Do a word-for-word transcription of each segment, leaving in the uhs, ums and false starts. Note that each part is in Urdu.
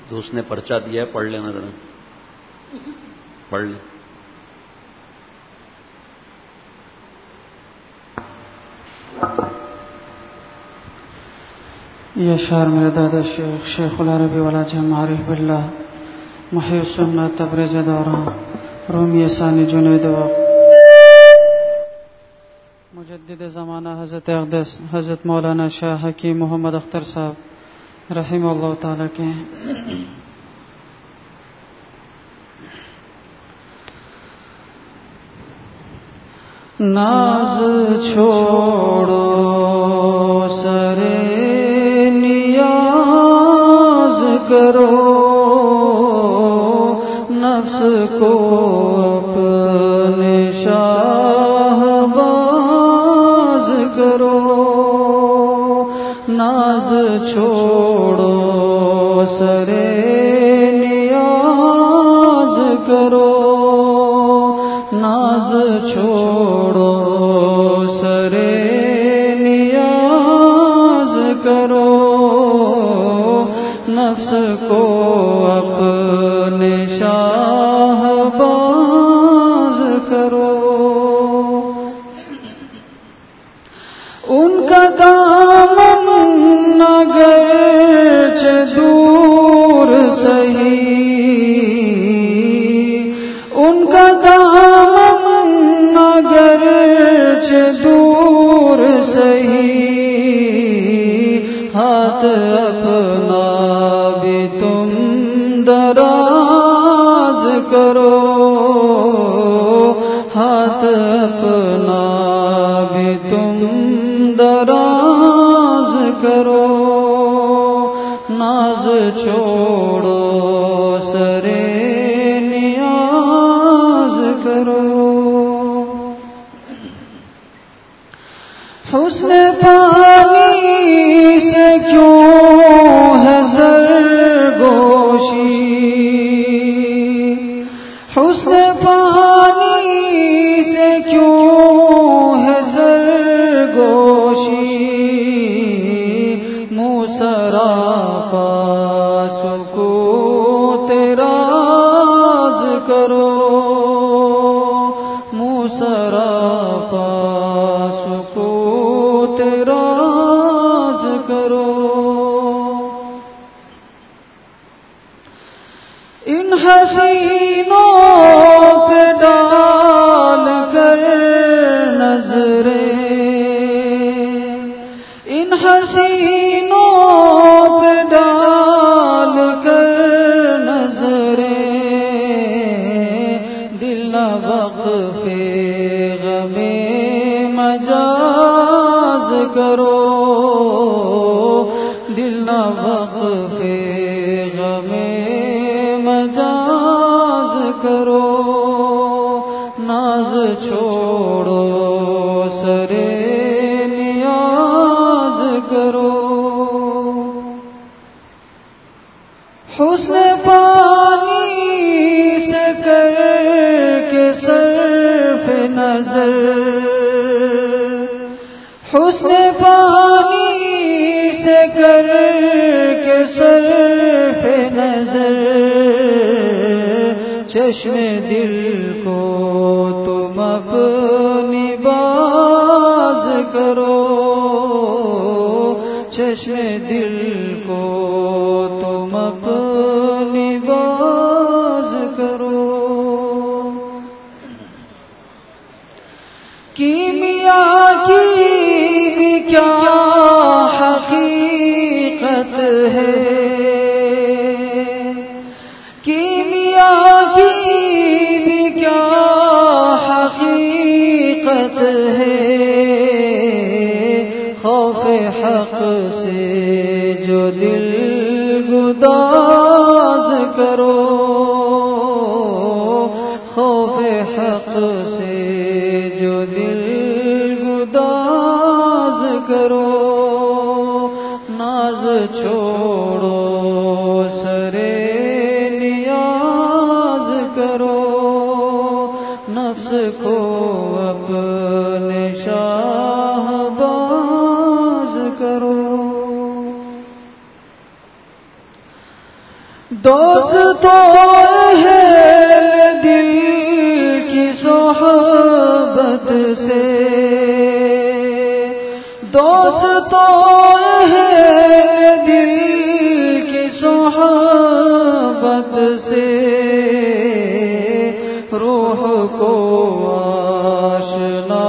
دوست نے پرچہ دیا ہے، پڑھ لینا ذرا، پڑھ لیں. یہ شعر میرے دادا شیخ شیخ العربی والا جہاں عارف باللہ محی السنت تبریز دوران رومی ثانی جنید وقت مجدد زمانہ حضرت اقدس حضرت مولانا شاہ حکیم محمد اختر صاحب رحمہ اللہ تعالیٰ کے ہیں. ناز چھوڑو سرے نیاز کرو، نفس کو اپنے شاہباز کرو. ناز چھوڑو سرے نیاز کرو، ناز چھوڑو سرے نیاز کرو، نفس کو اپنے شاہباز کرو. ان کا دامن اگرچہ دور سہی، ان کا دامن اگرچہ دور سہی، ہاتھ اپنا بھی تم دراز کرو، ہاتھ اپنا بھی تم دراز کرو. ناز چھوڑو سرے نیاز کرو. حسن پانی سے کیوں ہے سرگوشی، حسن پانی سے کیوں ہے سرگوشی، منہ سراپا سکوت راز کرو، منہ سراپا سکوت راز کرو. ان حسینوں پہ ڈال کر نظریں، ان حسینوں پہ ڈال کر نظریں، دل نہ وقفے غم مجاز کرو، دل نہ وقفے غم مجاز کرو. ناز چھوڑو سرے نیاز کرو. حسن پانی سے کر کے صرف نظر، حسن پانی سے کر کے صرف نظر، چشم دل کو تم اپنی باز کرو، چشم دل کو تم اپنی باز کرو. کیمیا کی بھی کیا حقیقت ہے، کیمیا کی بھی کیا حقیقت ہے، خوف حق سے جو دل گداز کرو، خوف حق سے جو دل گداز کرو. ناز چھوڑو سرے نیاز کرو، نفس کو اپنے شاہباز کرو. دوستوں اہل دل کی صحبت سے، دوستوں اہل دل کی صحبت سے روح کو آشنا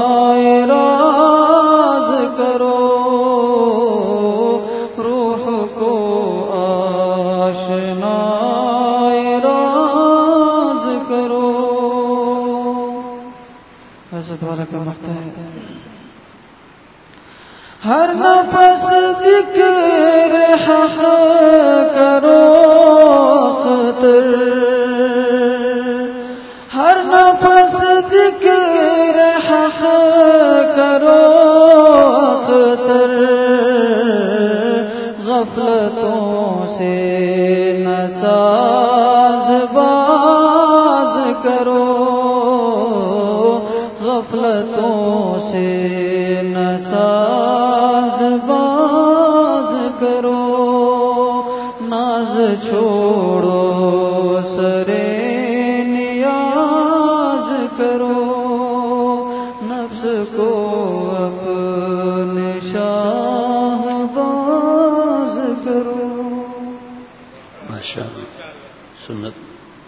راز کرو، روح کو آشنا راز کرو۔ حضرت والا کا مقطع ہے۔ ہر نفس ذکر حق کرو خطر، ہر نفس ذکر حق کرو خطر، غفلتوں سے نساز باز کرو، غفلتوں سے نساز باز کرو، ناز چھوڑو سرے نیاز کرو، نفس کو اپنے شاہ باز کرو۔ ماشاءاللہ سنت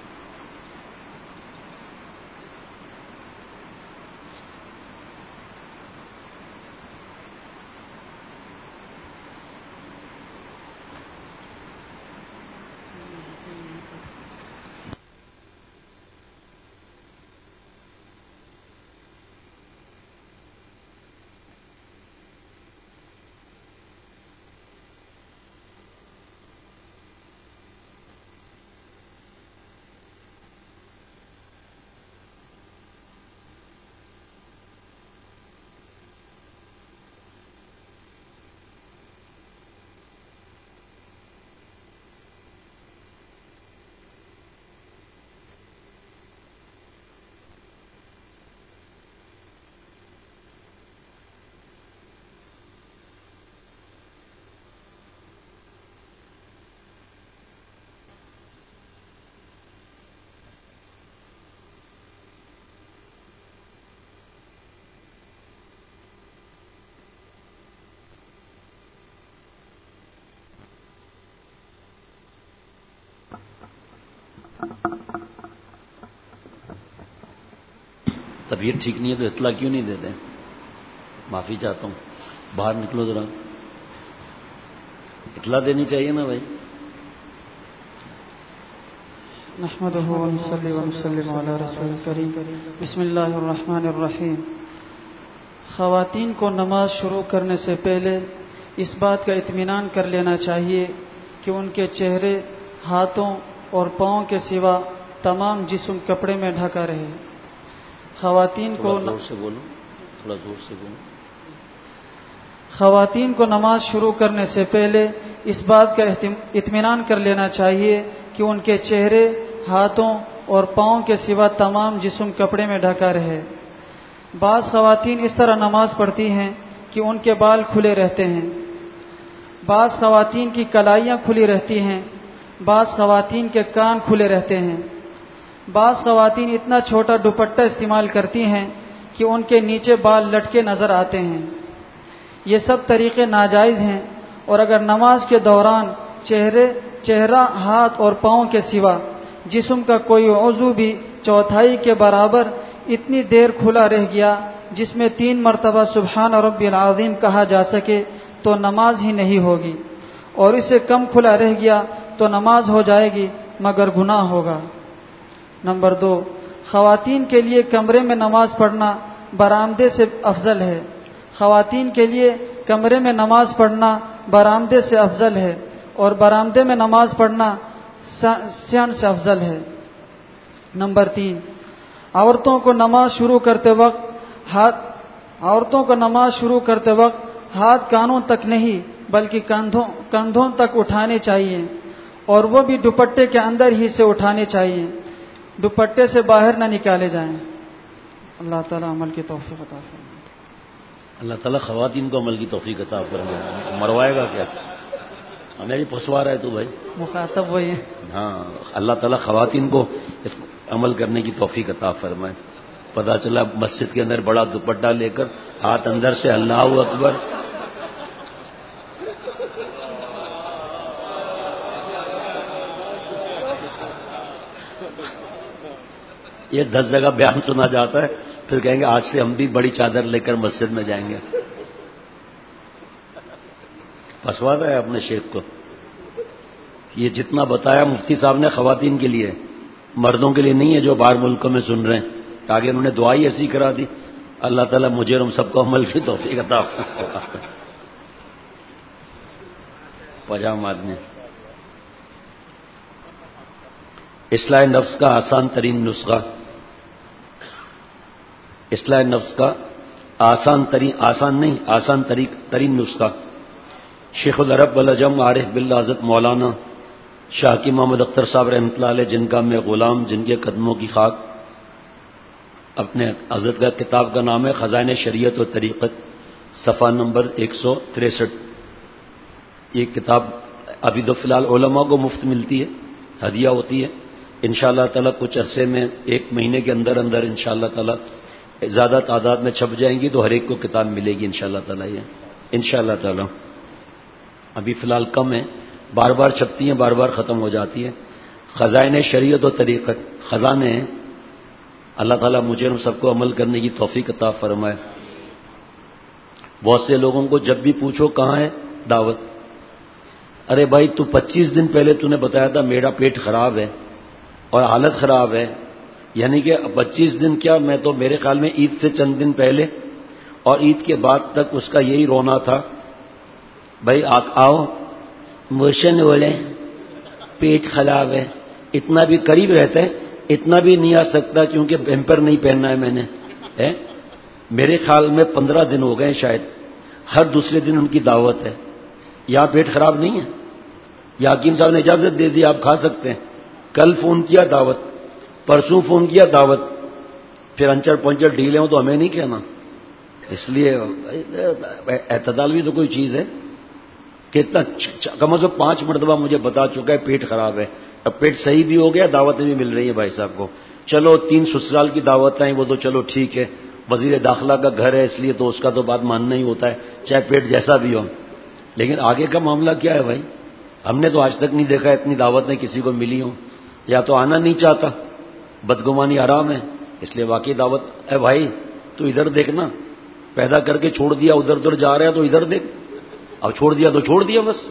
طبیعت ٹھیک نہیں ہے تو اطلاع کیوں نہیں دیتے؟ معافی چاہتا ہوں، باہر نکلو ذرا، اطلاع دینی چاہیے نا بھائی۔ نحمدہ ونصلی ونسلم علی رسول کریم۔ بسم اللہ الرحمن الرحیم۔ خواتین کو نماز شروع کرنے سے پہلے اس بات کا اطمینان کر لینا چاہیے کہ ان کے چہرے، ہاتھوں اور پاؤں کے سوا تمام جسم کپڑے میں ڈھکا رہے۔ خواتین کو زور سے بولو، تھوڑا زور سے بولو۔ خواتین کو نماز شروع کرنے سے پہلے اس بات کا اطمینان کر لینا چاہیے کہ ان کے چہرے، ہاتھوں اور پاؤں کے سوا تمام جسم کپڑے میں ڈھکا رہے۔ بعض خواتین اس طرح نماز پڑھتی ہیں کہ ان کے بال کھلے رہتے ہیں، بعض خواتین کی کلائیاں کھلی رہتی ہیں، بعض خواتین کے کان کھلے رہتے ہیں، بعض خواتین اتنا چھوٹا دوپٹہ استعمال کرتی ہیں کہ ان کے نیچے بال لٹکے نظر آتے ہیں۔ یہ سب طریقے ناجائز ہیں، اور اگر نماز کے دوران چہرے چہرہ ہاتھ اور پاؤں کے سوا جسم کا کوئی عضو بھی چوتھائی کے برابر اتنی دیر کھلا رہ گیا جس میں تین مرتبہ سبحان ربی العظیم کہا جا سکے تو نماز ہی نہیں ہوگی، اور اسے کم کھلا رہ گیا تو نماز ہو جائے گی مگر گناہ ہوگا۔ نمبر دو، خواتین کے لیے کمرے میں نماز پڑھنا برآمدے سے افضل ہے۔ خواتین کے لیے کمرے میں نماز پڑھنا برآمدے سے افضل ہے، اور برآمدے میں نماز پڑھنا صحن سے افضل ہے۔ نمبر تین، عورتوں کو نماز شروع کرتے وقت ہاتھ عورتوں کو نماز شروع کرتے وقت ہاتھ کانوں تک نہیں بلکہ کندھوں کندھوں تک اٹھانے چاہیے، اور وہ بھی دوپٹے کے اندر ہی سے اٹھانے چاہیے، دوپٹے سے باہر نہ نکالے جائیں۔ اللہ تعالیٰ عمل کی توفیق عطا فرمائے۔ اللہ تعالیٰ خواتین کو عمل کی توفیق عطا فرمائے۔ مروائے گا کیا؟ میری پھنسوا رہا ہے تو بھائی مخاطب وہی ہے. ہاں اللہ تعالیٰ خواتین کو اس عمل کرنے کی توفیق عطا فرمائے. پتا چلا مسجد کے اندر بڑا دوپٹہ لے کر ہاتھ اندر سے اللہ اکبر. یہ دس جگہ بیان سنا جاتا ہے پھر کہیں گے آج سے ہم بھی بڑی چادر لے کر مسجد میں جائیں گے. پھنسوا رہا ہے اپنے شیخ کو. یہ جتنا بتایا مفتی صاحب نے خواتین کے لیے، مردوں کے لیے نہیں ہے جو باہر ملکوں میں سن رہے ہیں. آگے انہوں نے دعائی ایسی کرا دی. اللہ تعالیٰ مجھے اور ہم سب کو عمل کی توفیق عطا فرمائے. پجام آدمی. اصلاح نفس کا آسان ترین نسخہ. اصلاح نفس کا آسان ترین آسان نہیں آسان ترین نسخہ. شیخ العرب والعجم عارف باللہ حضرت مولانا شاہ کی محمد اختر صاحب رحمۃ اللہ علیہ، جن کا میں غلام، جن کے قدموں کی خاک. اپنے حضرت کا کتاب کا نام ہے خزائن شریعت و طریقت، صفحہ نمبر ایک سو تریسٹھ. یہ کتاب ابھی تو فی الحال علماء کو مفت ملتی ہے، ہدیہ ہوتی ہے. انشاءاللہ تعالیٰ کچھ عرصے میں ایک مہینے کے اندر اندر انشاءاللہ تعالیٰ زیادہ تعداد میں چھپ جائیں گی تو ہر ایک کو کتاب ملے گی انشاءاللہ تعالیٰ. یہ انشاءاللہ تعالیٰ ابھی فی الحال کم ہے، بار بار چھپتی ہیں، بار بار ختم ہو جاتی ہے. خزائن شریعت و طریقت، خزانے ہیں. اللہ تعالیٰ مجھے ہم سب کو عمل کرنے کی توفیق عطا فرمائے. بہت سے لوگوں کو جب بھی پوچھو کہاں ہے دعوت، ارے بھائی تو پچیس دن پہلے تو نے بتایا تھا میرا پیٹ خراب ہے اور حالت خراب ہے. یعنی کہ پچیس دن کیا، میں تو میرے خیال میں عید سے چند دن پہلے اور عید کے بعد تک اس کا یہی رونا تھا، بھائی آؤ موشن بولے پیٹ خراب ہے. اتنا بھی قریب رہتا ہے، اتنا بھی نہیں آ سکتا کیونکہ بیمپر نہیں پہننا ہے میں نے. میرے خیال میں پندرہ دن ہو گئے شاید، ہر دوسرے دن ان کی دعوت ہے. یہاں پیٹ خراب نہیں ہے، یا حکیم صاحب نے اجازت دے دی آپ کھا سکتے ہیں. کل فون کیا دعوت، پرسوں فون کیا دعوت، پھر انچر پنچر ڈھیلے ہوں تو ہمیں نہیں کہنا. اس لیے اعتدال بھی تو کوئی چیز ہے. کتنا کم از کم پانچ مرتبہ مجھے بتا چکا ہے پیٹ خراب ہے. اب پیٹ صحیح بھی ہو گیا، دعوتیں بھی مل رہی ہیں بھائی صاحب کو. چلو تین سسرال کی دعوت آئیں وہ تو چلو ٹھیک ہے، وزیر داخلہ کا گھر ہے اس لیے تو اس کا تو بات ماننا ہی ہوتا ہے چاہے پیٹ جیسا بھی ہو. لیکن آگے کا معاملہ کیا ہے بھائی؟ ہم نے تو آج تک نہیں دیکھا اتنی دعوتیں کسی کو ملی ہوں. یا تو آنا نہیں چاہتا، بدگمانی حرام ہے، اس لیے واقعی دعوت. اے بھائی تو ادھر دیکھنا، پیدا کر کے چھوڑ دیا ادھر ادھر جا رہا ہے تو ادھر دیکھ. اب چھوڑ دیا تو چھوڑ دیا بس.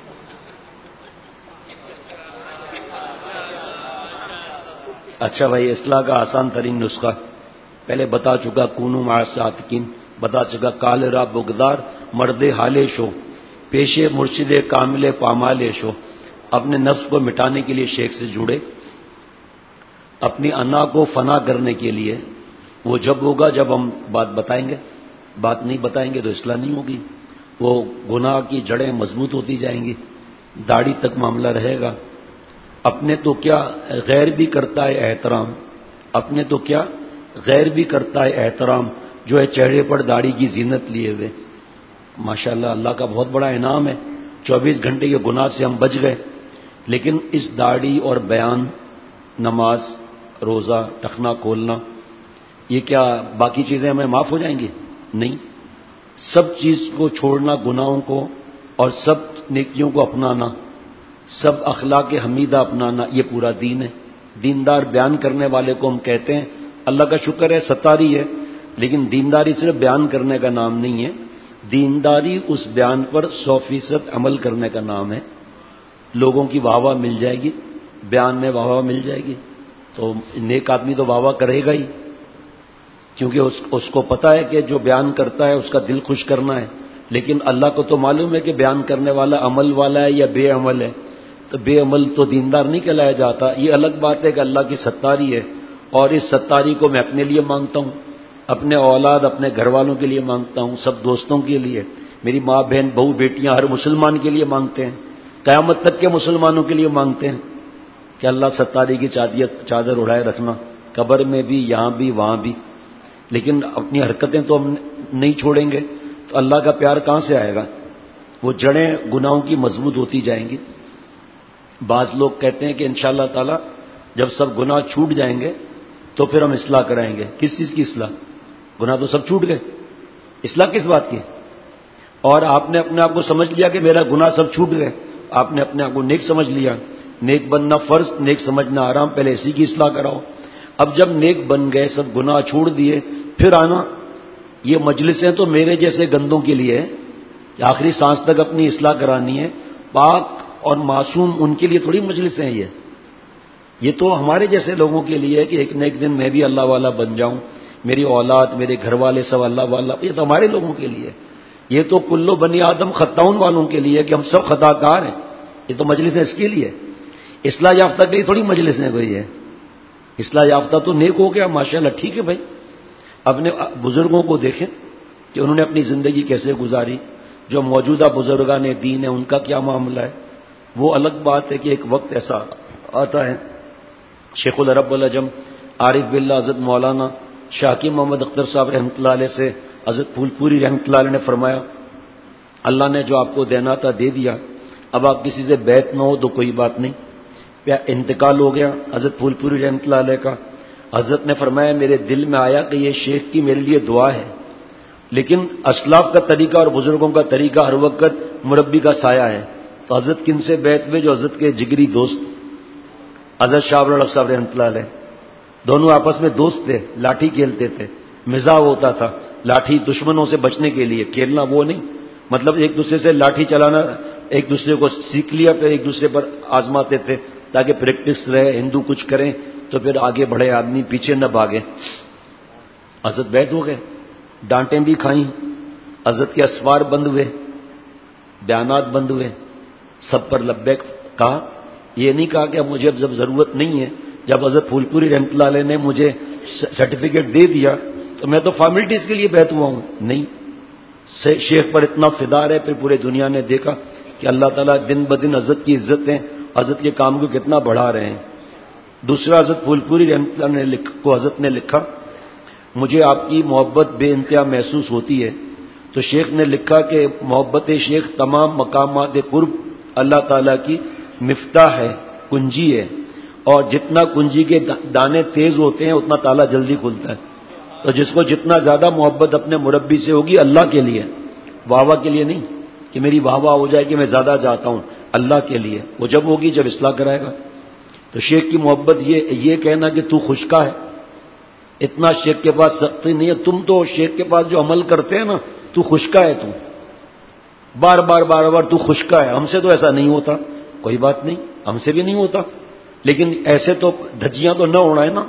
اچھا بھائی، اصلاح کا آسان ترین نسخہ پہلے بتا چکا، کونو مع الصادقین بتا چکا. کال را بغدار مرد حال شو، پیشے مرشد کامل پامال شو. اپنے نفس کو مٹانے کے لیے شیخ سے جڑے، اپنی انا کو فنا کرنے کے لیے. وہ جب ہوگا جب ہم بات بتائیں گے، بات نہیں بتائیں گے تو اصلاح نہیں ہوگی. وہ گناہ کی جڑیں مضبوط ہوتی جائیں گی، داڑھی تک معاملہ رہے گا. اپنے تو کیا غیر بھی کرتا ہے احترام، اپنے تو کیا غیر بھی کرتا ہے احترام، جو ہے چہرے پر داڑھی کی زینت لیے ہوئے. ماشاءاللہ اللہ کا بہت بڑا انعام ہے، چوبیس گھنٹے کے گناہ سے ہم بچ گئے. لیکن اس داڑھی اور بیان، نماز، روزہ، ٹخنا کھولنا، یہ کیا باقی چیزیں ہمیں معاف ہو جائیں گی؟ نہیں. سب چیز کو چھوڑنا، گناہوں کو اور سب نیکیوں کو اپنانا، سب اخلاق حمیدہ اپنانا، یہ پورا دین ہے. دیندار بیان کرنے والے کو ہم کہتے ہیں، اللہ کا شکر ہے ستاری ہے، لیکن دینداری صرف بیان کرنے کا نام نہیں ہے. دینداری اس بیان پر سو فیصد عمل کرنے کا نام ہے. لوگوں کی واہ واہ مل جائے گی، بیان میں واہ واہ مل جائے گی تو نیک آدمی تو واہ واہ کرے گا ہی، کیونکہ اس, اس کو پتا ہے کہ جو بیان کرتا ہے اس کا دل خوش کرنا ہے. لیکن اللہ کو تو معلوم ہے کہ بیان کرنے والا عمل والا ہے یا بے عمل ہے. تو بے عمل تو دیندار نہیں کہلایا جاتا. یہ الگ بات ہے کہ اللہ کی ستاری ہے، اور اس ستاری کو میں اپنے لیے مانگتا ہوں، اپنے اولاد، اپنے گھر والوں کے لیے مانگتا ہوں، سب دوستوں کے لیے، میری ماں بہن بہو بیٹیاں ہر مسلمان کے لیے مانگتے ہیں، قیامت تک کے مسلمانوں کے لیے مانگتے ہیں کہ اللہ ستاری کی چادر اڑائے رکھنا، قبر میں بھی، یہاں بھی، وہاں بھی. لیکن اپنی حرکتیں تو ہم نہیں چھوڑیں گے تو اللہ کا پیار کہاں سے آئے گا؟ وہ جڑیں گناہوں کی مضبوط ہوتی جائیں گی. بعض لوگ کہتے ہیں کہ انشاءاللہ تعالی جب سب گناہ چھوٹ جائیں گے تو پھر ہم اصلاح کرائیں گے. کس چیز کی اصلاح؟ گناہ تو سب چھوٹ گئے, اصلاح کس بات کی؟ اور آپ نے اپنے آپ کو سمجھ لیا کہ میرا گناہ سب چھوٹ گئے, آپ نے اپنے آپ کو نیک سمجھ لیا. نیک بننا فرض, نیک سمجھنا آرام, پہلے اسی کی اصلاح کراؤ. اب جب نیک بن گئے, سب گناہ چھوڑ دیے, پھر آنا. یہ مجلسیں تو میرے جیسے گندوں کے لیے ہے, آخری سانس تک اپنی اصلاح کرانی ہے. پاک اور معصوم ان کے لیے تھوڑی مجلسیں ہیں یہ یہ تو ہمارے جیسے لوگوں کے لیے ہے کہ ایک نہ ایک دن میں بھی اللہ والا بن جاؤں, میری اولاد, میرے گھر والے سب اللہ والا. یہ تو ہمارے لوگوں کے لیے. یہ تو کلو بنی آدم خطاؤن والوں کے لیے کہ ہم سب خطا کار ہیں. یہ تو مجلسیں اس کے لیے. اصلاح یافتہ کے لیے تھوڑی مجلسیں کوئی ہے. اصلاح یافتہ تو نیک ہو گیا ماشاءاللہ, ٹھیک ہے بھائی. اپنے بزرگوں کو دیکھیں کہ انہوں نے اپنی زندگی کیسے گزاری. جو موجودہ بزرگان دین ہیں ان کا کیا معاملہ ہے. وہ الگ بات ہے کہ ایک وقت ایسا آتا ہے. شیخ العرب العجم عارف باللہ حضرت مولانا شاکی محمد اختر صاحب رحمۃ اللہ علیہ سے حضرت پھول پوری رحمۃ اللہ علیہ نے فرمایا, اللہ نے جو آپ کو دینا تھا دے دیا, اب آپ کسی سے بیعت نہ ہو تو کوئی بات نہیں. انتقال ہو گیا حضرت پھول پوری رحمۃ اللہ علیہ کا. حضرت نے فرمایا میرے دل میں آیا کہ یہ شیخ کی میرے لیے دعا ہے, لیکن اسلاف کا طریقہ اور بزرگوں کا طریقہ ہر وقت مربی کا سایہ ہے. تو حضرت کن سے بیعت ہوئے؟ جو حضرت کے جگری دوست حضرت شاہ الحق صاحب رحمۃ اللہ علیہ. دونوں آپس میں دوست تھے, لاٹھی کھیلتے تھے, مزاح ہوتا تھا. لاٹھی دشمنوں سے بچنے کے لیے کھیلنا, وہ نہیں مطلب ایک دوسرے سے لاٹھی چلانا, ایک دوسرے کو سیکھ لیا پھر ایک دوسرے پر آزماتے تھے تاکہ پریکٹس رہے. ہندو کچھ کریں تو پھر آگے بڑھے آدمی, پیچھے نہ بھاگے. حضرت بیعت ہو گئے, ڈانٹیں بھی کھائیں, حضرت کے اسوار بند ہوئے, بیانات بند ہوئے, سب پر لبیک کہا. یہ نہیں کہا کہ اب مجھے اب جب ضرورت نہیں ہے, جب حضرت پھول پوری رحمۃ اللہ علیہ نے مجھے سرٹیفکیٹ دے دیا تو میں تو فارمیلٹیز کے لیے بیعت ہوا ہوں. نہیں, شیخ پر اتنا فدار ہے. پھر پورے دنیا نے دیکھا کہ اللہ تعالیٰ دن بدن حضرت کی عزتیں حضرت کے کام کو کتنا بڑھا رہے ہیں. دوسرا حضرت پھول پوری رحمۃ اللہ نے کو حضرت نے لکھا, مجھے آپ کی محبت بے انتہا محسوس ہوتی ہے. تو شیخ نے لکھا کہ محبت شیخ تمام مقامات قرب اللہ تعالیٰ کی مفتاح ہے, کنجی ہے, اور جتنا کنجی کے دانے تیز ہوتے ہیں اتنا تالا جلدی کھلتا ہے. تو جس کو جتنا زیادہ محبت اپنے مربی سے ہوگی, اللہ کے لیے, واہ واہ کے لیے نہیں کہ میری واہ واہ ہو جائے کہ میں زیادہ جاتا ہوں, اللہ کے لیے, وہ جب ہوگی جب اصلاح کرائے گا. تو شیخ کی محبت یہ یہ کہنا کہ تو خشکا ہے, اتنا شیخ کے پاس سختی نہیں ہے. تم تو شیخ کے پاس جو عمل کرتے ہیں نا, تو خشکا ہے, تو بار بار بار بار تو خشکا ہے. ہم سے تو ایسا نہیں ہوتا. کوئی بات نہیں, ہم سے بھی نہیں ہوتا, لیکن ایسے تو دھجیاں تو نہ اڑائیں نا,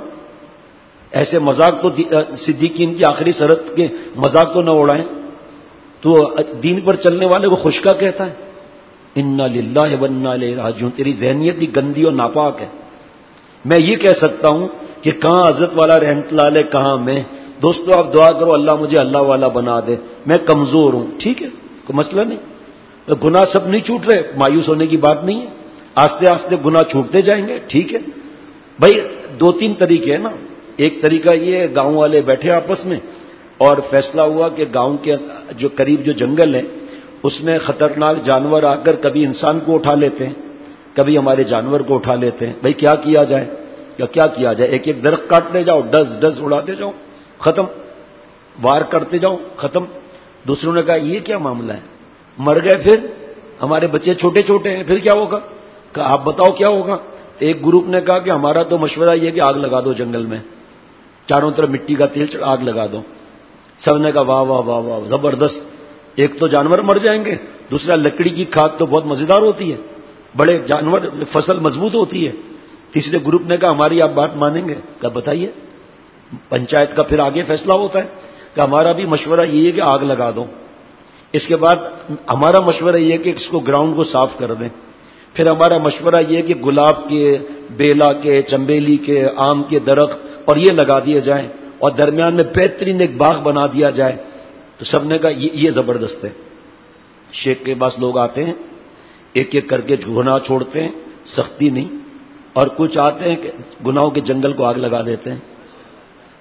ایسے مذاق تو صدیقین کی آخری سرحد کے مذاق تو نہ اڑائیں. تو دین پر چلنے والے کو خشکا کہتا ہے. انا للہ و انا الیہ راجعون. تیری ذہنیت ہی گندی اور ناپاک ہے. میں یہ کہہ سکتا ہوں کہ کہاں حضرت والا رحمت اللہ علیہ, کہاں میں. دوستو آپ دعا کرو اللہ مجھے اللہ والا بنا دے, میں کمزور ہوں, ٹھیک ہے, کوئی مسئلہ نہیں. گناہ سب نہیں چھوٹ رہے, مایوس ہونے کی بات نہیں ہے, آستے آستے گناہ چھوٹتے جائیں گے, ٹھیک ہے بھائی. دو تین طریقے ہیں نا. ایک طریقہ یہ ہے گاؤں والے بیٹھے آپس میں اور فیصلہ ہوا کہ گاؤں کے جو قریب جو جنگل ہے اس میں خطرناک جانور آ کر کبھی انسان کو اٹھا لیتے ہیں, کبھی ہمارے جانور کو اٹھا لیتے ہیں. بھائی کیا کیا جائے, یا کیا کیا جائے؟ ایک ایک درخت کاٹتے جاؤ, ڈز ڈز اڑاتے جاؤ, ختم. وار کرتے جاؤ, ختم. دوسروں نے کہا یہ کیا معاملہ ہے, مر گئے, پھر ہمارے بچے چھوٹے چھوٹے ہیں, پھر کیا ہوگا؟ کہ آپ بتاؤ کیا ہوگا. ایک گروپ نے کہا کہ ہمارا تو مشورہ یہ کہ آگ لگا دو جنگل میں, چاروں طرف مٹی کا تیل چڑھ آگ لگا دو. سب نے کہا واہ واہ واہ واہ زبردست. ایک تو جانور مر جائیں گے, دوسرا لکڑی کی کھاد تو بہت مزیدار ہوتی ہے, بڑے جانور فصل مضبوط ہوتی ہے. تیسرے گروپ نے کہا ہماری آپ بات مانیں گے؟ کہا بتائیے. پنچایت کا پھر آگے فیصلہ ہوتا ہے کہ ہمارا بھی مشورہ یہ ہے کہ آگ لگا دو. اس کے بعد ہمارا مشورہ یہ ہے کہ اس کو گراؤنڈ کو صاف کر دیں. پھر ہمارا مشورہ یہ ہے کہ گلاب کے, بیلا کے, چمبیلی کے, آم کے درخت اور یہ لگا دیے جائیں اور درمیان میں بہترین ایک باغ بنا دیا جائے. تو سب نے کہا یہ, یہ زبردست ہے. شیخ کے پاس لوگ آتے ہیں, ایک ایک کر کے گناہ چھوڑتے ہیں, سختی نہیں, اور کچھ آتے ہیں کہ گناہوں کے جنگل کو آگ لگا دیتے ہیں.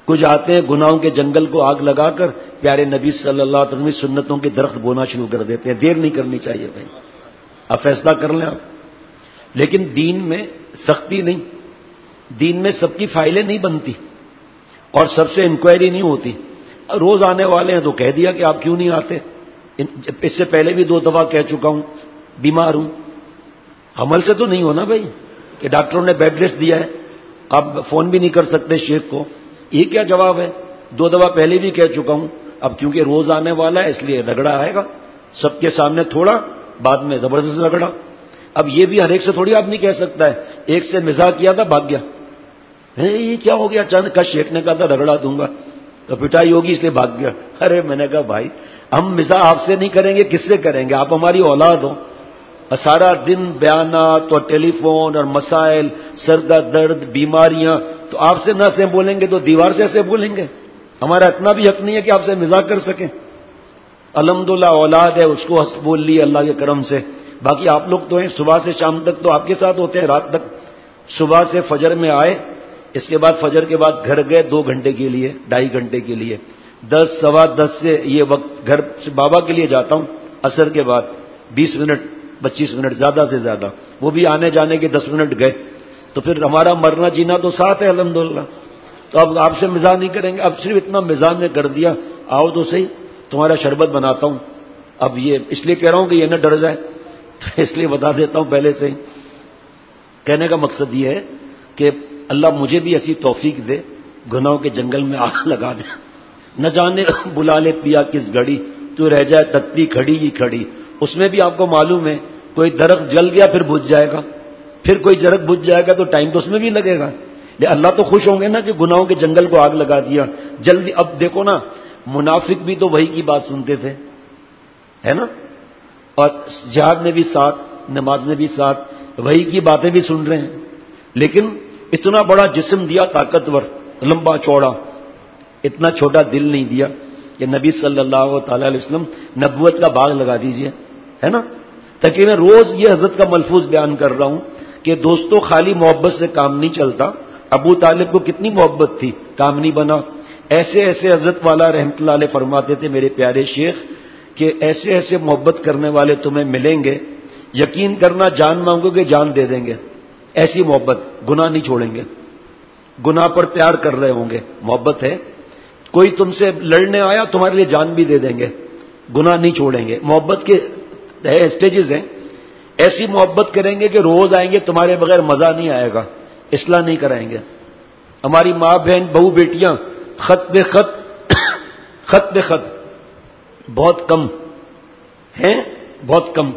کچھ آتے ہیں گناہوں کے جنگل کو آگ لگا کر پیارے نبی صلی اللہ علیہ وسلم سنتوں کے درخت بونا شروع کر دیتے ہیں. دیر نہیں کرنی چاہیے بھائی, آپ فیصلہ کر لیں آپ. لیکن دین میں سختی نہیں, دین میں سب کی فائلیں نہیں بنتی اور سب سے انکوائری نہیں ہوتی. روز آنے والے ہیں تو کہہ دیا کہ آپ کیوں نہیں آتے. اس سے پہلے بھی دو دفعہ کہہ چکا ہوں بیمار ہوں. عمل سے تو نہیں ہونا بھائی کہ ڈاکٹروں نے بیڈ ریسٹ دیا ہے, آپ فون بھی نہیں کر سکتے شیخ کو. یہ کیا جواب ہے؟ دو دفعہ پہلے بھی کہہ چکا ہوں, اب کیونکہ روز آنے والا ہے اس لیے رگڑا آئے گا سب کے سامنے, تھوڑا بعد میں زبردست رگڑا. اب یہ بھی ہر ایک سے تھوڑی آدمی کہہ سکتا ہے. ایک سے مزاح کیا تھا بھاگ گیا, یہ کیا ہو گیا اچانک, کا شیخ نے کہا تھا رگڑا دوں گا تو پٹائی ہوگی اس لیے بھاگ گیا. ارے میں نے کہا بھائی ہم مزاح آپ سے نہیں کریں گے, کس سے کریں گے؟ آپ ہماری اولاد ہو. سارا دن بیانات اور ٹیلی فون اور مسائل, سر کا درد, بیماریاں, تو آپ سے نہ سے بولیں گے تو دیوار سے ایسے بولیں گے. ہمارا اتنا بھی حق نہیں ہے کہ آپ سے مزاح کر سکیں. الحمدللہ اولاد ہے اس کو بول لی اللہ کے کرم سے. باقی آپ لوگ تو ہیں صبح سے شام تک تو آپ کے ساتھ ہوتے ہیں, رات تک. صبح سے فجر میں آئے, اس کے بعد فجر کے بعد گھر گئے دو گھنٹے کے لیے, ڈھائی گھنٹے کے لیے. دس سوا دس سے یہ وقت گھر سے بابا کے لیے جاتا ہوں, عصر کے بعد بیس منٹ پچیس منٹ زیادہ سے زیادہ, وہ بھی آنے جانے کے دس منٹ گئے. تو پھر ہمارا مرنا جینا تو ساتھ ہے الحمدللہ. تو اب آپ سے مزاح نہیں کریں گے. اب صرف اتنا مزاح نے کر دیا, آؤ تو صحیح تمہارا شربت بناتا ہوں. اب یہ اس لیے کہہ رہا ہوں کہ یہ نہ ڈر جائے, تو اس لیے بتا دیتا ہوں پہلے سے ہی. کہنے کا مقصد یہ ہے کہ اللہ مجھے بھی ایسی توفیق دے, گناہوں کے جنگل میں آگ لگا دے. نہ جانے بلا لے پیا کس گھڑی, تو رہ جائے تکتی کھڑی ہی کھڑی. اس میں بھی آپ کو معلوم ہے کوئی درخت جل گیا پھر بجھ جائے گا, پھر کوئی درخت بجھ جائے گا تو ٹائم تو اس میں بھی لگے گا. لیکن اللہ تو خوش ہوں گے نا کہ گناہوں کے جنگل کو آگ لگا دیا جلدی. اب دیکھو نا, منافق بھی تو وہی کی بات سنتے تھے, ہے نا, اور جہاد میں بھی ساتھ, نماز میں بھی ساتھ, وہی کی باتیں بھی سن رہے ہیں. لیکن اتنا بڑا جسم دیا طاقتور, لمبا چوڑا, اتنا چھوٹا دل نہیں دیا کہ نبی صلی اللہ تعالی علیہ وسلم نبوت کا باغ لگا دیجئے, ہے نا. تاکہ میں روز یہ حضرت کا ملفوظ بیان کر رہا ہوں کہ دوستوں خالی محبت سے کام نہیں چلتا. ابو طالب کو کتنی محبت تھی, کام نہیں بنا. ایسے ایسے حضرت والا رحمت اللہ علیہ فرماتے تھے میرے پیارے شیخ کہ ایسے ایسے محبت کرنے والے تمہیں ملیں گے, یقین کرنا جان مانگو گے جان دے دیں گے. ایسی محبت, گناہ نہیں چھوڑیں گے, گناہ پر پیار کر رہے ہوں گے, محبت ہے. کوئی تم سے لڑنے آیا تمہارے لیے جان بھی دے دیں گے, گناہ نہیں چھوڑیں گے. محبت کے اسٹیجز ہیں. ایسی محبت کریں گے کہ روز آئیں گے تمہارے بغیر مزہ نہیں آئے گا, اصلاح نہیں کرائیں گے. ہماری ماں بہن بہو بیٹیاں خط بے خط خط بے خط بہت کم ہیں, بہت کم.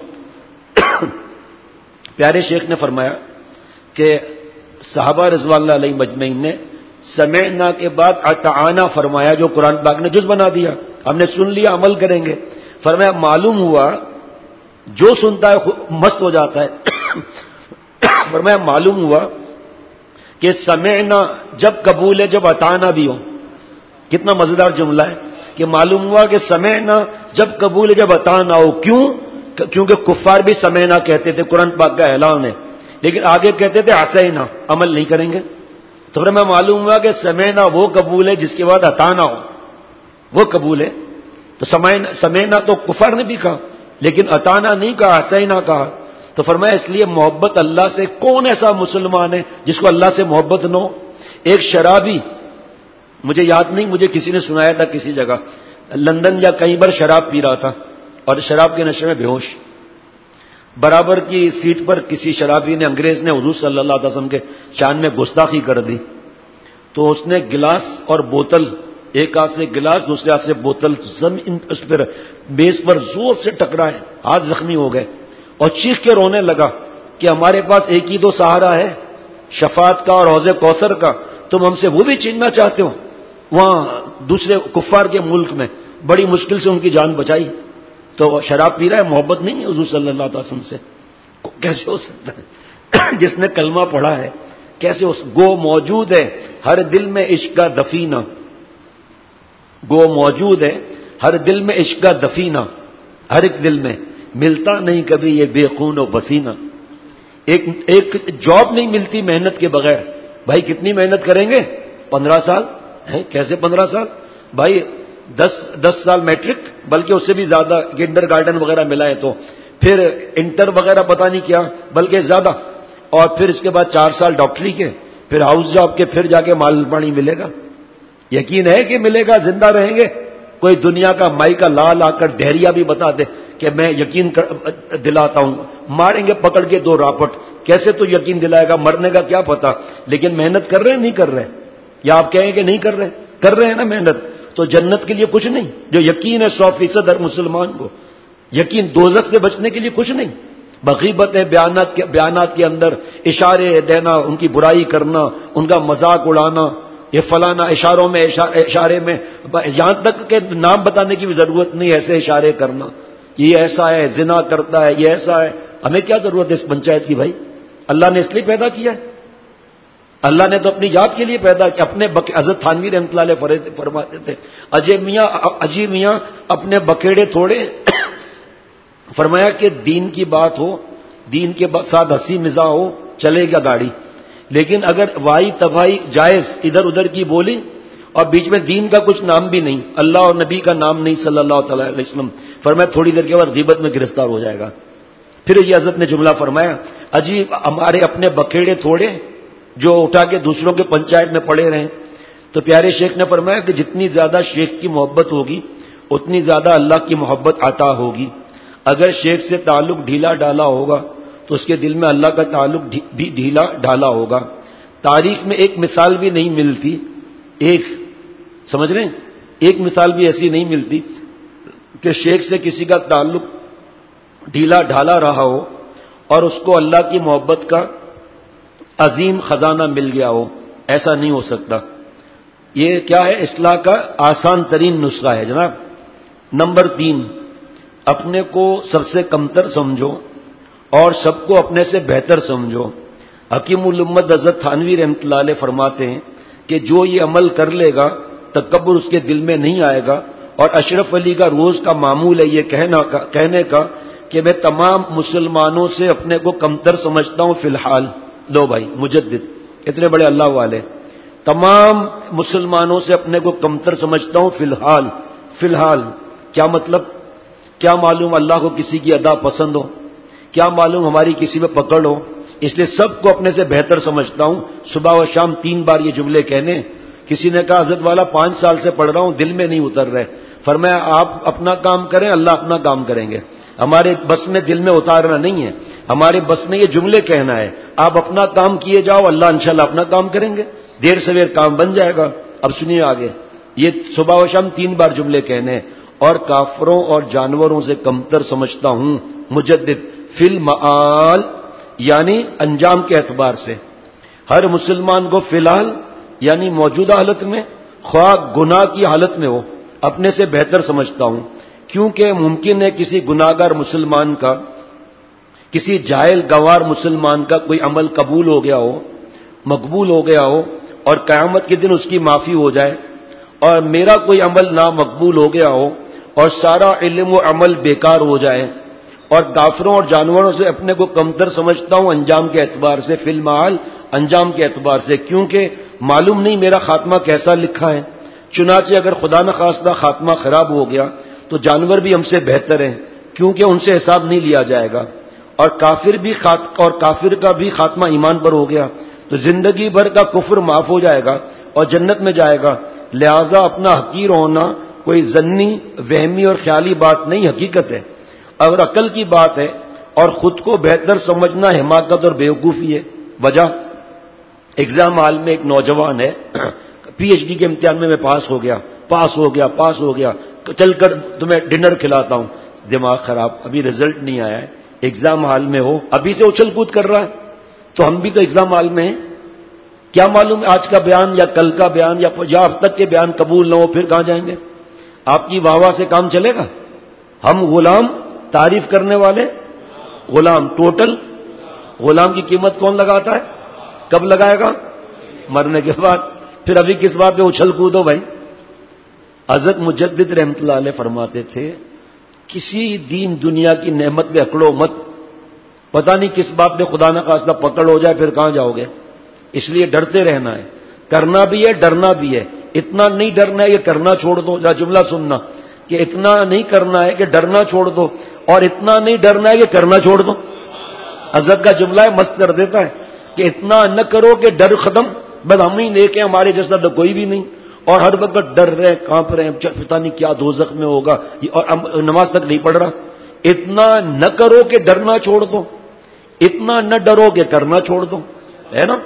پیارے شیخ نے فرمایا کہ صحابہ رضوان اللہ علیہ مجمعین نے سمعنا کے بعد اطعنا فرمایا, جو قرآن پاک نے جز بنا دیا, ہم نے سن لیا عمل کریں گے. فرمایا معلوم ہوا جو سنتا ہے مست ہو جاتا ہے. فرمایا معلوم ہوا کہ سمعنا جب قبول ہے جب اطعنا بھی ہو. کتنا مزیدار جملہ ہے کہ معلوم ہوا کہ سمعنا جب قبول ہے جب اطعنا ہو. کیوں؟ کیونکہ کفار بھی سمعنا کہتے تھے, قرآن پاک کا اعلان ہے, لیکن آگے کہتے تھے عصینا, عمل نہیں کریں گے. تو پھر میں معلوم ہوا کہ سمعنا وہ قبول ہے جس کے بعد اطعنا ہو, وہ قبول ہے. تو سمعنا تو کفار نے بھی کہا لیکن اطعنا نہیں کہا, عصینا کہا. تو فرمایا اس لیے محبت اللہ سے, کون ایسا مسلمان ہے جس کو اللہ سے محبت نہ ہو. ایک شرابی, مجھے یاد نہیں, مجھے کسی نے سنایا تھا کسی جگہ, لندن یا کہیں پر شراب پی رہا تھا اور شراب کے نشے میں بے ہوش. برابر کی سیٹ پر کسی شرابی نے, انگریز نے حضور صلی اللہ علیہ وسلم کے شان میں گستاخی کر دی. تو اس نے گلاس اور بوتل, ایک ہاتھ سے گلاس دوسرے ہاتھ سے بوتل زمین اس پر بیس پر زور سے ٹکرائے, ہاتھ زخمی ہو گئے اور چیخ کے رونے لگا کہ ہمارے پاس ایک ہی تو سہارا ہے, شفاعت کا اور حوض کوثر کا, تم ہم سے وہ بھی چھیننا چاہتے ہو. وہاں دوسرے کفار کے ملک میں بڑی مشکل سے ان کی جان بچائی. تو شراب پی رہا ہے, محبت نہیں ہے حضور صلی اللہ علیہ وسلم سے, کیسے ہو سکتا ہے؟ جس نے کلمہ پڑھا ہے کیسے ہو؟ گو موجود ہے ہر دل میں عشق کا دفینہ, گو موجود ہے ہر دل میں عشق کا دفینہ, ہر ایک دل میں, ملتا نہیں کبھی یہ بے خون و پسینہ. ایک ایک جاب نہیں ملتی محنت کے بغیر. بھائی کتنی محنت کریں گے؟ پندرہ سال ہیں کیسے پندرہ سال بھائی؟ دس دس سال میٹرک، بلکہ اس سے بھی زیادہ، کنڈر گارڈن وغیرہ ملائے تو، پھر انٹر وغیرہ پتہ نہیں کیا، بلکہ زیادہ، اور پھر اس کے بعد چار سال ڈاکٹری کے، پھر ہاؤس جاب کے، پھر جا کے مال پانی ملے گا۔ یقین ہے کہ ملے گا؟ زندہ رہیں گے؟ کوئی دنیا کا مائی کا لا لا کر ڈہریا بھی بتا دے کہ میں یقین دلاتا ہوں، ماریں گے پکڑ کے دو راپٹ، کیسے تو یقین دلائے گا؟ مرنے کا کیا پتا؟ لیکن محنت کر رہے ہیں نہیں کر رہے؟ یا آپ کہیں کہ نہیں کر رہے؟ کر رہے ہیں نا محنت، تو جنت کے لیے کچھ نہیں؟ جو یقین ہے سو فیصد ہر مسلمان کو، یقین دوزخ سے بچنے کے لیے کچھ نہیں؟ بغیبت ہے، بیانات کے بیانات کے اندر اشارے دینا، ان کی برائی کرنا، ان کا مذاق اڑانا، یہ فلانا اشاروں میں اشارے میں، یہاں تک کہ نام بتانے کی بھی ضرورت نہیں، ایسے اشارے کرنا، یہ ایسا ہے، زنا کرتا ہے، یہ ایسا ہے۔ ہمیں کیا ضرورت ہے اس پنچایت کی بھائی؟ اللہ نے اس لیے پیدا کیا ہے، اللہ نے تو اپنی یاد کے لیے پیدا کیا۔ اپنے حضرت تھانوی رحمۃ اللہ علیہ فرماتے تھے، اجے میاں اجی میاں اپنے بکیڑے تھوڑے، فرمایا کہ دین کی بات ہو، دین کے ساتھ ہنسی مزاح ہو، چلے گا گاڑی، لیکن اگر وائی تباہی جائز ادھر ادھر کی بولی اور بیچ میں دین کا کچھ نام بھی نہیں، اللہ اور نبی کا نام نہیں صلی اللہ تعالی علیہ وسلم، فرمایا تھوڑی دیر کے بعد غیبت میں گرفتار ہو جائے گا۔ پھر یہ حضرت نے جملہ فرمایا، اجی ہمارے اپنے بکیڑے تھوڑے جو اٹھا کے دوسروں کے پنچایت میں پڑے رہے۔ تو پیارے شیخ نے فرمایا کہ جتنی زیادہ شیخ کی محبت ہوگی اتنی زیادہ اللہ کی محبت عطا ہوگی۔ اگر شیخ سے تعلق ڈھیلا ڈالا ہوگا تو اس کے دل میں اللہ کا تعلق بھی ڈھیلا ڈالا ہوگا۔ تاریخ میں ایک مثال بھی نہیں ملتی، ایک سمجھ رہے ہیں، ایک مثال بھی ایسی نہیں ملتی کہ شیخ سے کسی کا تعلق ڈھیلا ڈھالا رہا ہو اور اس کو اللہ کی محبت کا عظیم خزانہ مل گیا ہو، ایسا نہیں ہو سکتا۔ یہ کیا ہے؟ اصلاح کا آسان ترین نسخہ ہے جناب۔ نمبر تین، اپنے کو سب سے کمتر سمجھو اور سب کو اپنے سے بہتر سمجھو۔ حکیم الامت حضرت تھانوی رحمۃ اللہ علیہ فرماتے ہیں کہ جو یہ عمل کر لے گا تکبر اس کے دل میں نہیں آئے گا، اور اشرف علی کا روز کا معمول ہے یہ کہنا کا کہنے کا کہ میں تمام مسلمانوں سے اپنے کو کمتر سمجھتا ہوں فی الحال۔ لو بھائی مجدد اتنے بڑے اللہ والے، تمام مسلمانوں سے اپنے کو کمتر سمجھتا ہوں فی الحال۔ فی الحال کیا مطلب؟ کیا معلوم اللہ کو کسی کی ادا پسند ہو، کیا معلوم ہماری کسی میں پکڑ ہو، اس لیے سب کو اپنے سے بہتر سمجھتا ہوں۔ صبح و شام تین بار یہ جملے کہنے۔ کسی نے کہا حضرت والا پانچ سال سے پڑھ رہا ہوں دل میں نہیں اتر رہے، فرمایا آپ اپنا کام کریں، اللہ اپنا کام کریں گے۔ ہمارے بس میں دل میں اتارنا نہیں ہے، ہمارے بس میں یہ جملے کہنا ہے۔ آپ اپنا کام کیے جاؤ، اللہ انشاءاللہ اپنا کام کریں گے، دیر سویر کام بن جائے گا۔ اب سنیے آگے، یہ صبح و شام تین بار جملے کہنے۔ اور کافروں اور جانوروں سے کمتر سمجھتا ہوں، مجدد فی المآل یعنی انجام کے اعتبار سے۔ ہر مسلمان کو فی الحال یعنی موجودہ حالت میں، خواہ گناہ کی حالت میں ہو، اپنے سے بہتر سمجھتا ہوں، کیونکہ ممکن ہے کسی گناہگار مسلمان کا، کسی جاہل گوار مسلمان کا کوئی عمل قبول ہو گیا ہو، مقبول ہو گیا ہو، اور قیامت کے دن اس کی معافی ہو جائے، اور میرا کوئی عمل نامقبول ہو گیا ہو اور سارا علم و عمل بیکار ہو جائے۔ اور کافروں اور جانوروں سے اپنے کو کمتر سمجھتا ہوں انجام کے اعتبار سے، فی المعال انجام کے اعتبار سے، کیونکہ معلوم نہیں میرا خاتمہ کیسا لکھا ہے۔ چنانچہ اگر خدا نخواستہ خاتمہ خراب ہو گیا تو جانور بھی ہم سے بہتر ہیں، کیونکہ ان سے حساب نہیں لیا جائے گا، اور کافر بھی خات اور کافر کا بھی خاتمہ ایمان پر ہو گیا تو زندگی بھر کا کفر معاف ہو جائے گا اور جنت میں جائے گا۔ لہذا اپنا حقیر ہونا کوئی ضنی وہمی اور خیالی بات نہیں، حقیقت ہے اور عقل کی بات ہے، اور خود کو بہتر سمجھنا حماقت اور بیوقوفی ہے۔ وجہ، ایگزام ہال میں ایک نوجوان ہے، پی ایچ ڈی کے امتحان میں میں پاس ہو گیا پاس ہو گیا پاس ہو گیا چل کر تمہیں ڈنر کھلاتا ہوں، دماغ خراب، ابھی رزلٹ نہیں آیا ہے، ایگزام ہال میں ہو، ابھی سے اچھل کود کر رہا ہے، تو ہم بھی تو ایگزام ہال میں ہیں، کیا معلوم آج کا بیان یا کل کا بیان یا یا اب تک کے بیان قبول نہ ہو، پھر کہاں جائیں گے؟ آپ کی واہ واہ سے کام چلے گا؟ ہم غلام، تعریف کرنے والے غلام، ٹوٹل غلام کی قیمت کون لگاتا ہے؟ کب لگائے گا؟ مرنے کے بعد۔ پھر ابھی کس بات پہ اچھل کودو بھائی؟ حضرت مجدد رحمۃ اللہ علیہ فرماتے تھے کسی دین دنیا کی نعمت میں اکڑو مت، پتہ نہیں کس بات میں خدا نخواستہ پکڑ ہو جائے پھر کہاں جاؤ گے، اس لیے ڈرتے رہنا ہے، کرنا بھی ہے ڈرنا بھی ہے۔ اتنا نہیں ڈرنا ہے کہ کرنا چھوڑ دو. ذرا جملہ سننا کہ اتنا نہیں کرنا ہے کہ ڈرنا چھوڑ دو, اور اتنا نہیں ڈرنا ہے کہ کرنا چھوڑ دو. حضرت کا جملہ ہے, مست کر دیتا ہے کہ اتنا نہ کرو کہ ڈر ختم, بس ہم ہی نیک ہیں, ہمارے جیسا تو کوئی بھی نہیں, اور ہر وقت ڈر رہے, کانپ رہے ہیں, پتہ نہیں کیا دوزخ میں ہوگا, اور نماز تک نہیں پڑھ رہا. اتنا نہ کرو کہ ڈرنا چھوڑ دو, اتنا نہ ڈرو کہ کرنا چھوڑ دو, ہے نا.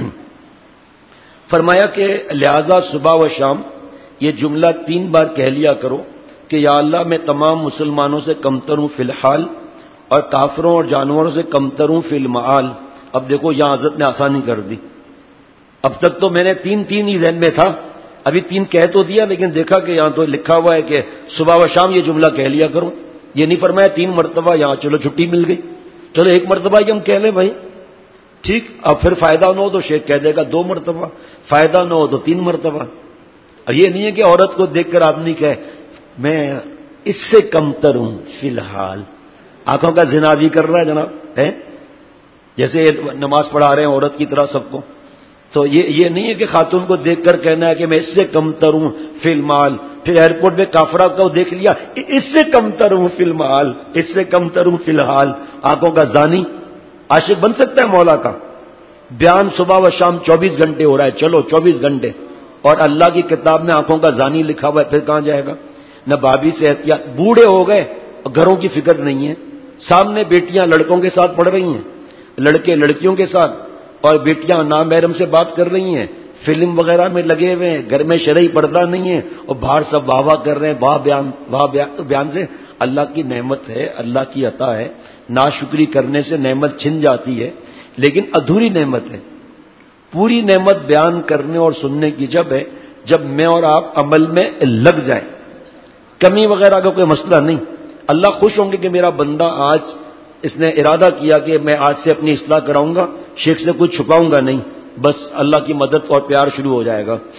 فرمایا کہ لہذا صبح و شام یہ جملہ تین بار کہہ لیا کرو کہ یا اللہ میں تمام مسلمانوں سے کمتر ہوں فی الحال, اور کافروں اور جانوروں سے کمتر ہوں فی المعال. اب دیکھو یہاں حضرت نے آسانی کر دی. اب تک تو میں نے تین تین ہی ذہن میں تھا, ابھی تین کہہ تو دیا, لیکن دیکھا کہ یہاں تو لکھا ہوا ہے کہ صبح و شام یہ جملہ کہہ لیا کرو. یہ نہیں فرمایا تین مرتبہ, یہاں چلو چھٹی مل گئی, چلو ایک مرتبہ ہی ہم کہہ لیں بھائی, ٹھیک. اب پھر فائدہ نہ ہو تو شیخ کہہ دے گا دو مرتبہ, فائدہ نہ ہو تو تین مرتبہ. اور یہ نہیں ہے کہ عورت کو دیکھ کر آدمی کہے میں اس سے کمتر ہوں فی الحال, آنکھوں کا زنا بھی کر رہا ہے جناب, ہے جیسے نماز پڑھا رہے ہیں عورت کی طرح سب کو. تو یہ یہ نہیں ہے کہ خاتون کو دیکھ کر کہنا ہے کہ میں اس سے کمتر ہوں فی المال. پھر ایئرپورٹ میں کافرہ کو دیکھ لیا, اس سے کمتر ہوں فی المال, اس سے کمتر ہوں فی الحال. آنکھوں کا زانی عاشق بن سکتا ہے مولا کا. بیان صبح و شام چوبیس گھنٹے ہو رہا ہے, چلو چوبیس گھنٹے, اور اللہ کی کتاب میں آنکھوں کا زانی لکھا ہوا ہے, پھر کہاں جائے گا. نہ بھابھی سے احتیاط, بوڑھے ہو گئے گھروں کی فکر نہیں ہے, سامنے بیٹیاں لڑکوں کے ساتھ پڑھ رہی ہیں, لڑکے لڑکیوں کے ساتھ, اور بیٹیاں نامحرم سے بات کر رہی ہیں, فلم وغیرہ میں لگے ہوئے ہیں, گھر میں شرعی پردہ نہیں ہے, اور باہر سب واہ واہ کر رہے ہیں, واہ بیان واہ بیان. تو بیان سے اللہ کی نعمت ہے, اللہ کی عطا ہے, ناشکری کرنے سے نعمت چھن جاتی ہے, لیکن ادھوری نعمت ہے. پوری نعمت بیان کرنے اور سننے کی جب ہے جب میں اور آپ عمل میں لگ جائیں. کمی وغیرہ کا کوئی مسئلہ نہیں. اللہ خوش ہوں گے کہ میرا بندہ آج اس نے ارادہ کیا کہ میں آج سے اپنی اصلاح کراؤں گا, شیخ سے کچھ چھپاؤں گا نہیں, بس اللہ کی مدد اور پیار شروع ہو جائے گا.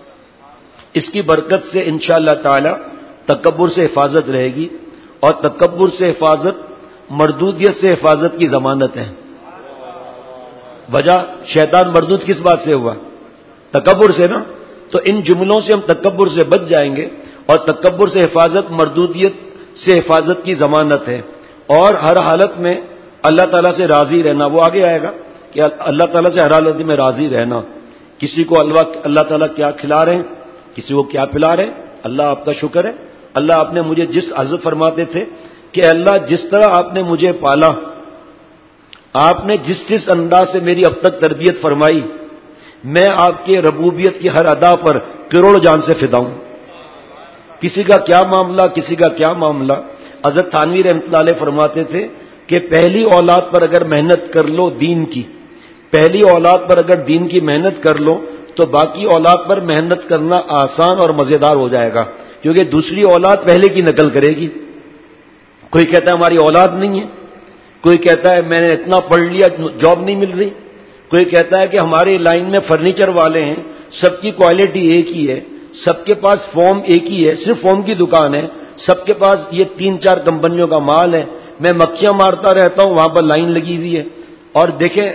اس کی برکت سے انشاءاللہ تعالی تکبر سے حفاظت رہے گی, اور تکبر سے حفاظت مردودیت سے حفاظت کی ضمانت ہے. وجہ شیطان مردود کس بات سے ہوا؟ تکبر سے نا. تو ان جملوں سے ہم تکبر سے بچ جائیں گے, اور تکبر سے حفاظت مردودیت سے حفاظت کی ضمانت ہے. اور ہر حالت میں اللہ تعالیٰ سے راضی رہنا, وہ آگے آئے گا کہ اللہ تعالیٰ سے ہر حالت میں راضی رہنا. کسی کو اللہ تعالیٰ کیا کھلا رہے ہیں, کسی کو کیا پلا رہے ہیں, اللہ آپ کا شکر ہے. اللہ آپ نے مجھے جس حضرت فرماتے تھے کہ اللہ جس طرح آپ نے مجھے پالا, آپ نے جس جس انداز سے میری اب تک تربیت فرمائی, میں آپ کے ربوبیت کی ہر ادا پر کروڑ جان سے فدا ہوں. کسی کا کیا معاملہ, کسی کا کیا معاملہ. حضرت تھانوی رحمۃ اللہ علیہ فرماتے تھے کہ پہلی اولاد پر اگر محنت کر لو دین کی, پہلی اولاد پر اگر دین کی محنت کر لو تو باقی اولاد پر محنت کرنا آسان اور مزیدار ہو جائے گا, کیونکہ دوسری اولاد پہلے کی نقل کرے گی. کوئی کہتا ہے ہماری اولاد نہیں ہے, کوئی کہتا ہے میں نے اتنا پڑھ لیا جاب نہیں مل رہی, کوئی کہتا ہے کہ ہماری لائن میں فرنیچر والے ہیں, سب کی کوالٹی ایک ہی ہے, سب کے پاس فارم ایک ہی ہے, صرف فارم کی دکان ہے, سب کے پاس یہ تین چار کمپنیوں کا مال ہے, میں مکھیاں مارتا رہتا ہوں, وہاں پر لائن لگی ہوئی ہے. اور دیکھیں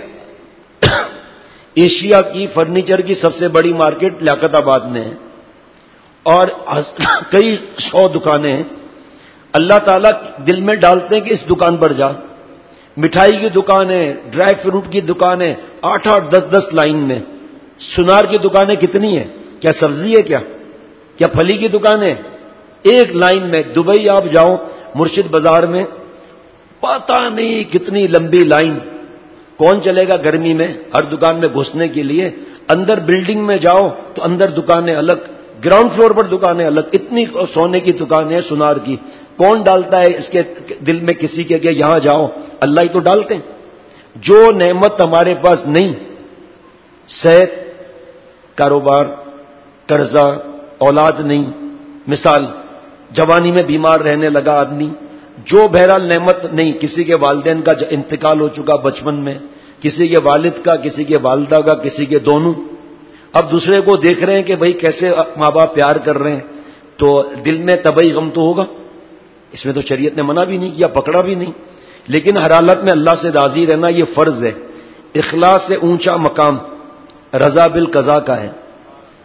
ایشیا کی فرنیچر کی سب سے بڑی مارکیٹ لیاقت آباد میں ہے, اور کئی سو دکانیں ہیں. اللہ تعالیٰ دل میں ڈالتے ہیں کہ اس دکان پر جا, مٹھائی کی دکانیں, ڈرائی فروٹ کی دکانیں, آٹھ آٹھ دس دس لائن میں. سنار کی دکانیں کتنی ہیں, کیا سبزی ہے, کیا کیا پھلی کی دکانیں, ایک لائن میں. دبئی آپ جاؤ مرشد بازار میں, پتہ نہیں کتنی لمبی لائن, کون چلے گا گرمی میں ہر دکان میں گھسنے کے لیے. اندر بلڈنگ میں جاؤ تو اندر دکانیں الگ, گراؤنڈ فلور پر دکانیں الگ, اتنی سونے کی دکانیں سنار کی. کون ڈالتا ہے اس کے دل میں کسی کے کہ یہاں جاؤ؟ اللہ ہی تو ڈالتے ہیں. جو نعمت ہمارے پاس نہیں, صحت, کاروبار, قرضہ, اولاد نہیں, مثال جوانی میں بیمار رہنے لگا آدمی, جو بہرحال نعمت نہیں, کسی کے والدین کا انتقال ہو چکا بچپن میں, کسی کے والد کا, کسی کے والدہ کا, کسی کے دونوں. اب دوسرے کو دیکھ رہے ہیں کہ بھئی کیسے ماں باپ پیار کر رہے ہیں, تو دل میں طبعی غم تو ہوگا. اس میں تو شریعت نے منع بھی نہیں کیا, پکڑا بھی نہیں. لیکن ہر حالت میں اللہ سے راضی رہنا یہ فرض ہے. اخلاص سے اونچا مقام رضا بالقضاء کا ہے.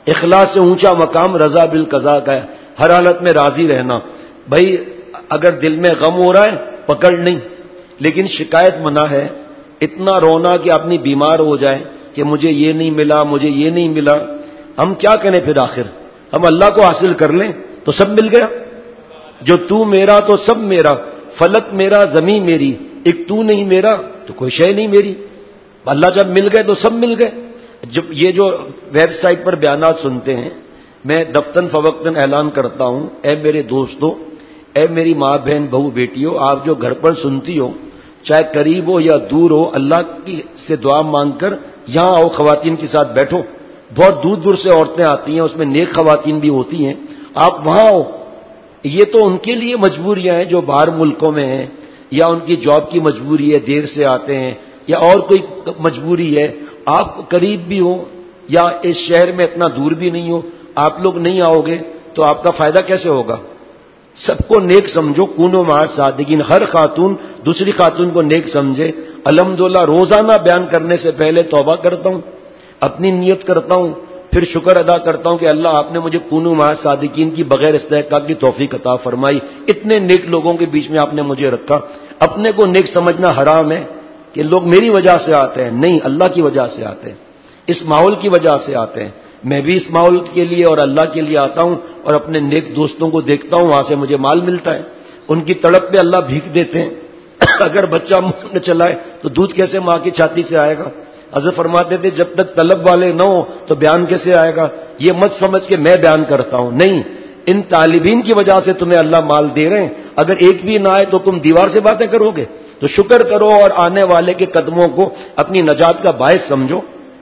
اخلاص سے اونچا مقام رضا بالقضاء کا ہے، ہر حالت میں راضی رہنا. بھائی اگر دل میں غم ہو رہا ہے پکڑ نہیں، لیکن شکایت منع ہے. اتنا رونا کہ اپنی بیمار ہو جائے کہ مجھے یہ نہیں ملا، مجھے یہ نہیں ملا. ہم کیا کریں پھر؟ آخر ہم اللہ کو حاصل کر لیں تو سب مل گیا. جو تو میرا تو سب میرا، فلک میرا زمین میری، ایک تو نہیں میرا تو کوئی شے نہیں میری. اللہ جب مل گئے تو سب مل گئے. جب یہ جو ویب سائٹ پر بیانات سنتے ہیں، میں دفتن فوقتاً اعلان کرتا ہوں، اے میرے دوستو، اے میری ماں بہن بہو بیٹیوں، آپ جو گھر پر سنتی ہو، چاہے قریب ہو یا دور ہو، اللہ کی سے دعا مانگ کر یہاں آؤ، خواتین کے ساتھ بیٹھو. بہت دور دور سے عورتیں آتی ہیں، اس میں نیک خواتین بھی ہوتی ہیں، آپ وہاں آؤ. یہ تو ان کے لیے مجبوریاں ہیں جو باہر ملکوں میں ہیں، یا ان کی جاب کی مجبوری ہے، دیر سے آتے ہیں، یا اور کوئی مجبوری ہے. آپ قریب بھی ہو یا اس شہر میں اتنا دور بھی نہیں ہو، آپ لوگ نہیں آؤ گے تو آپ کا فائدہ کیسے ہوگا؟ سب کو نیک سمجھو، کونو مع الصادقین. ہر خاتون دوسری خاتون کو نیک سمجھے. الحمدللہ روزانہ بیان کرنے سے پہلے توبہ کرتا ہوں، اپنی نیت کرتا ہوں، پھر شکر ادا کرتا ہوں کہ اللہ آپ نے مجھے کونو مع الصادقین کی بغیر استحقاق کی توفیق عطا فرمائی. اتنے نیک لوگوں کے بیچ میں آپ نے مجھے رکھا. اپنے کو نیک سمجھنا حرام ہے کہ لوگ میری وجہ سے آتے ہیں، نہیں، اللہ کی وجہ سے آتے ہیں، اس ماحول کی وجہ سے آتے ہیں. میں بھی اس ماحول کے لیے اور اللہ کے لیے آتا ہوں، اور اپنے نیک دوستوں کو دیکھتا ہوں، وہاں سے مجھے مال ملتا ہے. ان کی تڑپ پہ اللہ بھیک دیتے ہیں. اگر بچہ منہ نہ چلائے تو دودھ کیسے ماں کی چھاتی سے آئے گا؟ حضرت فرماتے تھے جب تک طلب والے نہ ہو تو بیان کیسے آئے گا؟ یہ مت سمجھ کے میں بیان کرتا ہوں، نہیں، ان طالبین کی وجہ سے تمہیں اللہ مال دے رہے ہیں. اگر ایک بھی نہ آئے تو تم دیوار سے باتیں کرو گے؟ تو شکر کرو اور آنے والے کے قدموں کو اپنی نجات کا باعث سمجھو.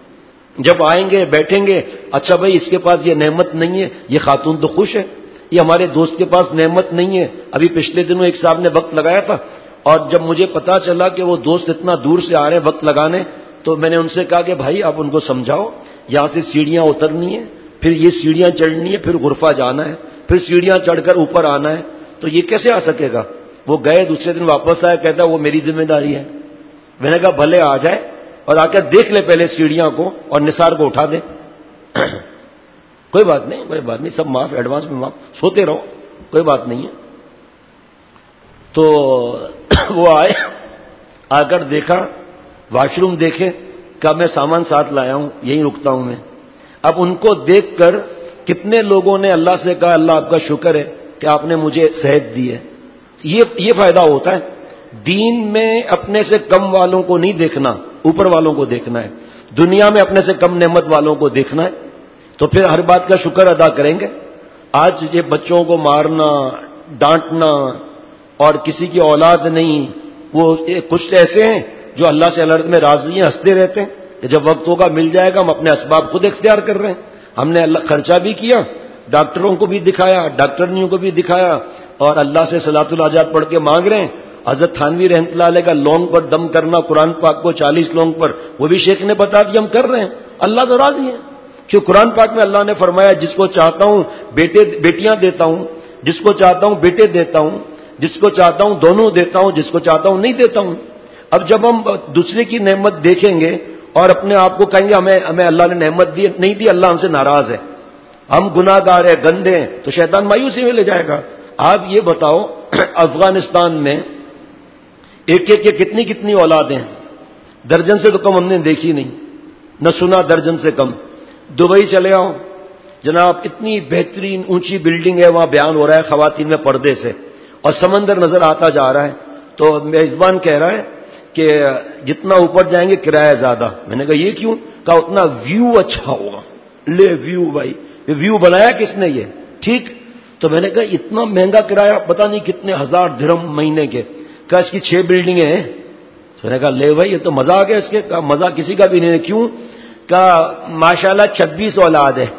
جب آئیں گے بیٹھیں گے، اچھا بھائی اس کے پاس یہ نعمت نہیں ہے، یہ خاتون تو خوش ہے، یہ ہمارے دوست کے پاس نعمت نہیں ہے. ابھی پچھلے دنوں ایک صاحب نے وقت لگایا تھا، اور جب مجھے پتا چلا کہ وہ دوست اتنا دور سے آ رہے ہیں وقت لگانے، تو میں نے ان سے کہا کہ بھائی آپ ان کو سمجھاؤ، یہاں سے سیڑھیاں اترنی ہیں، پھر یہ سیڑھیاں چڑھنی ہے، پھر غرفہ جانا ہے، پھر سیڑھیاں چڑھ کر اوپر آنا ہے. تو یہ کیسے آ سکے گا؟ وہ گئے، دوسرے دن واپس آیا، کہتا وہ میری ذمہ داری ہے. میں نے کہا بھلے آ جائے اور آ کر دیکھ لے پہلے سیڑھیاں کو اور نثار کو اٹھا دے. کوئی بات نہیں، کوئی بات نہیں، سب معاف، ایڈوانس میں معاف، سوتے رہو، کوئی بات نہیں ہے. تو وہ آئے، آ کر دیکھا، واش روم دیکھے، کہا میں سامان ساتھ لایا ہوں، یہیں رکتا ہوں میں. اب ان کو دیکھ کر کتنے لوگوں نے اللہ سے کہا اللہ آپ کا شکر ہے کہ آپ نے مجھے صحت دی ہے. یہ یہ فائدہ ہوتا ہے. دین میں اپنے سے کم والوں کو نہیں دیکھنا، اوپر والوں کو دیکھنا ہے. دنیا میں اپنے سے کم نعمت والوں کو دیکھنا ہے، تو پھر ہر بات کا شکر ادا کریں گے. آج یہ بچوں کو مارنا، ڈانٹنا، اور کسی کی اولاد نہیں، وہ کچھ ایسے ہیں جو اللہ سے الرد میں راضی ہیں، ہنستے رہتے ہیں کہ جب وقت ہوگا مل جائے گا. ہم اپنے اسباب خود اختیار کر رہے ہیں. ہم نے اللہ خرچہ بھی کیا، ڈاکٹروں کو بھی دکھایا، ڈاکٹرنیوں کو بھی دکھایا، اور اللہ سے صلاۃ الحاجات پڑھ کے مانگ رہے ہیں. حضرت تھانوی رحمۃ اللہ علیہ کا لونگ پر دم کرنا قرآن پاک کو چالیس لونگ پر، وہ بھی شیخ نے بتا دیا، ہم کر رہے ہیں، اللہ سے راضی ہیں. کہ قرآن پاک میں اللہ نے فرمایا جس کو چاہتا ہوں بیٹے بیٹیاں دیتا ہوں، جس کو چاہتا ہوں بیٹے دیتا ہوں، جس کو چاہتا ہوں دونوں دیتا ہوں، جس کو چاہتا ہوں نہیں دیتا ہوں. اب جب ہم دوسرے کی نعمت دیکھیں گے اور اپنے آپ کو کہیں گے ہمیں ہمیں اللہ نے نعمت دی نہیں دی، اللہ ہم سے ناراض ہے، ہم گناہ گار ہیں، گندے ہیں، تو شیطان مایوسی میں لے جائے گا. آپ یہ بتاؤ افغانستان میں ایک ایک کے کتنی کتنی اولادیں ہیں؟ درجن سے تو کم ہم نے دیکھی نہیں، نہ سنا درجن سے کم. دبئی چلے آؤ جناب، اتنی بہترین اونچی بلڈنگ ہے، وہاں بیان ہو رہا ہے خواتین میں پردے سے، اور سمندر نظر آتا جا رہا ہے. تو میزبان کہہ رہا ہے کہ جتنا اوپر جائیں گے کرایہ زیادہ. میں نے کہا یہ کیوں؟ کہا اتنا ویو اچھا ہوگا. لے ویو بھائی، یہ ویو بنایا کس نے یہ؟ ٹھیک. تو میں نے کہا اتنا مہنگا کرایہ، پتہ نہیں کتنے ہزار درہم مہینے کے. کہا اس کی چھ بلڈنگیں ہیں. میں نے کہا لے بھائی یہ تو مزہ آ گیا اس کے. کہا مزہ کسی کا بھی نہیں ہے. کیوں؟ کہا ماشاءاللہ چھبیس اولاد ہے.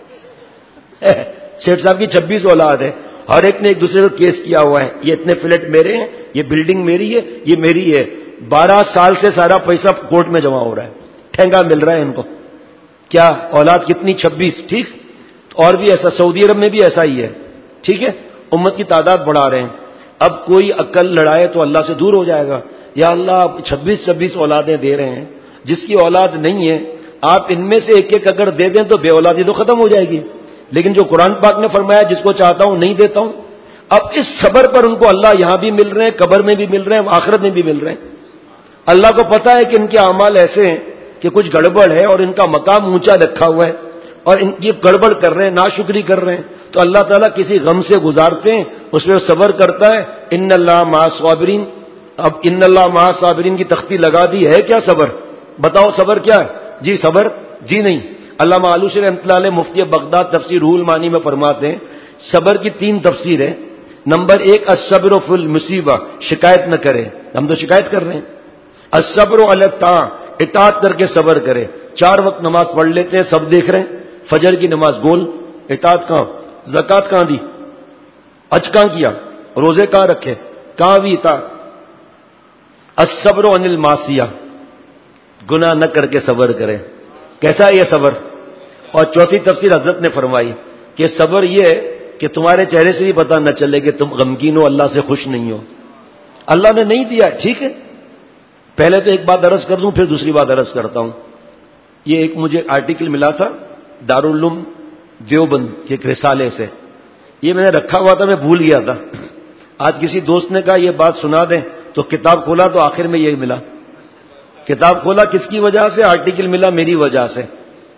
شیخ صاحب کی چھبیس اولاد ہے، ہر ایک نے ایک دوسرے کو کیس کیا ہوا ہے، یہ اتنے فلیٹ میرے ہیں، یہ بلڈنگ میری ہے، یہ میری ہے. بارہ سال سے سارا پیسہ کورٹ میں جمع ہو رہا ہے، ٹھنگا مل رہا ہے ان کو. کیا اولاد کتنی؟ چھبیس. ٹھیک. اور بھی ایسا سعودی عرب میں بھی ایسا ہی ہے. ٹھیک ہے. امت کی تعداد بڑھا رہے ہیں. اب کوئی عقل لڑائے تو اللہ سے دور ہو جائے گا. یا اللہ آپ چھبیس چھبیس اولادیں دے رہے ہیں، جس کی اولاد نہیں ہے آپ ان میں سے ایک ایک اگر دے دیں تو بے اولادی تو ختم ہو جائے گی، لیکن جو قرآن پاک نے فرمایا جس کو چاہتا ہوں نہیں دیتا ہوں، اب اس صبر پر ان کو اللہ یہاں بھی مل رہے ہیں، قبر میں بھی مل رہے ہیں، آخرت میں بھی مل رہے ہیں۔ اللہ کو پتا ہے کہ ان کے اعمال ایسے ہیں کہ کچھ گڑبڑ ہے اور ان کا مقام اونچا رکھا ہوا ہے اور ان کی گڑبڑ کر رہے ہیں، ناشکری کر رہے ہیں، تو اللہ تعالیٰ کسی غم سے گزارتے ہیں، اس میں صبر کرتا ہے۔ ان اللہ مع الصابرین، اب ان اللہ مع الصابرین کی تختی لگا دی ہے کیا صبر؟ بتاؤ صبر کیا ہے؟ جی صبر جی نہیں۔ علامہ آلوسی رحمۃ اللہ علیہ مفتی بغداد تفسیر روح المعانی میں فرماتے ہیں صبر کی تین تفسیر ہے۔ نمبر ایک الصبر فی المصیبہ، شکایت نہ کرے، ہم تو شکایت کر رہے ہیں۔ الصبر علی الطاعہ، اطاعت کر کے صبر کرے، چار وقت نماز پڑھ لیتے ہیں، سب دیکھ رہے ہیں، فجر کی نماز گول، اطاعت کہاں؟ زکوٰۃ کہاں دی؟ حج کہاں کیا؟ روزے کہاں رکھے؟ کہاں بھی اطاعت؟ الصبر عن المعصیہ، گناہ نہ کر کے صبر کرے۔ کیسا ہے یہ صبر؟ اور چوتھی تفسیر حضرت نے فرمائی کہ صبر یہ ہے کہ تمہارے چہرے سے بھی پتہ نہ چلے کہ تم غمگین ہو، اللہ سے خوش نہیں ہو۔ اللہ نے نہیں دیا، ٹھیک ہے، پہلے تو ایک بات عرض کر دوں پھر دوسری بات عرض کرتا ہوں۔ یہ ایک مجھے آرٹیکل ملا تھا دارالعلوم دیوبند کے ایک رسالے سے، یہ میں نے رکھا ہوا تھا، میں بھول گیا تھا، آج کسی دوست نے کہا یہ بات سنا دیں، تو کتاب کھولا تو آخر میں یہی ملا۔ کتاب کھولا کس کی وجہ سے؟ آرٹیکل ملا میری وجہ سے۔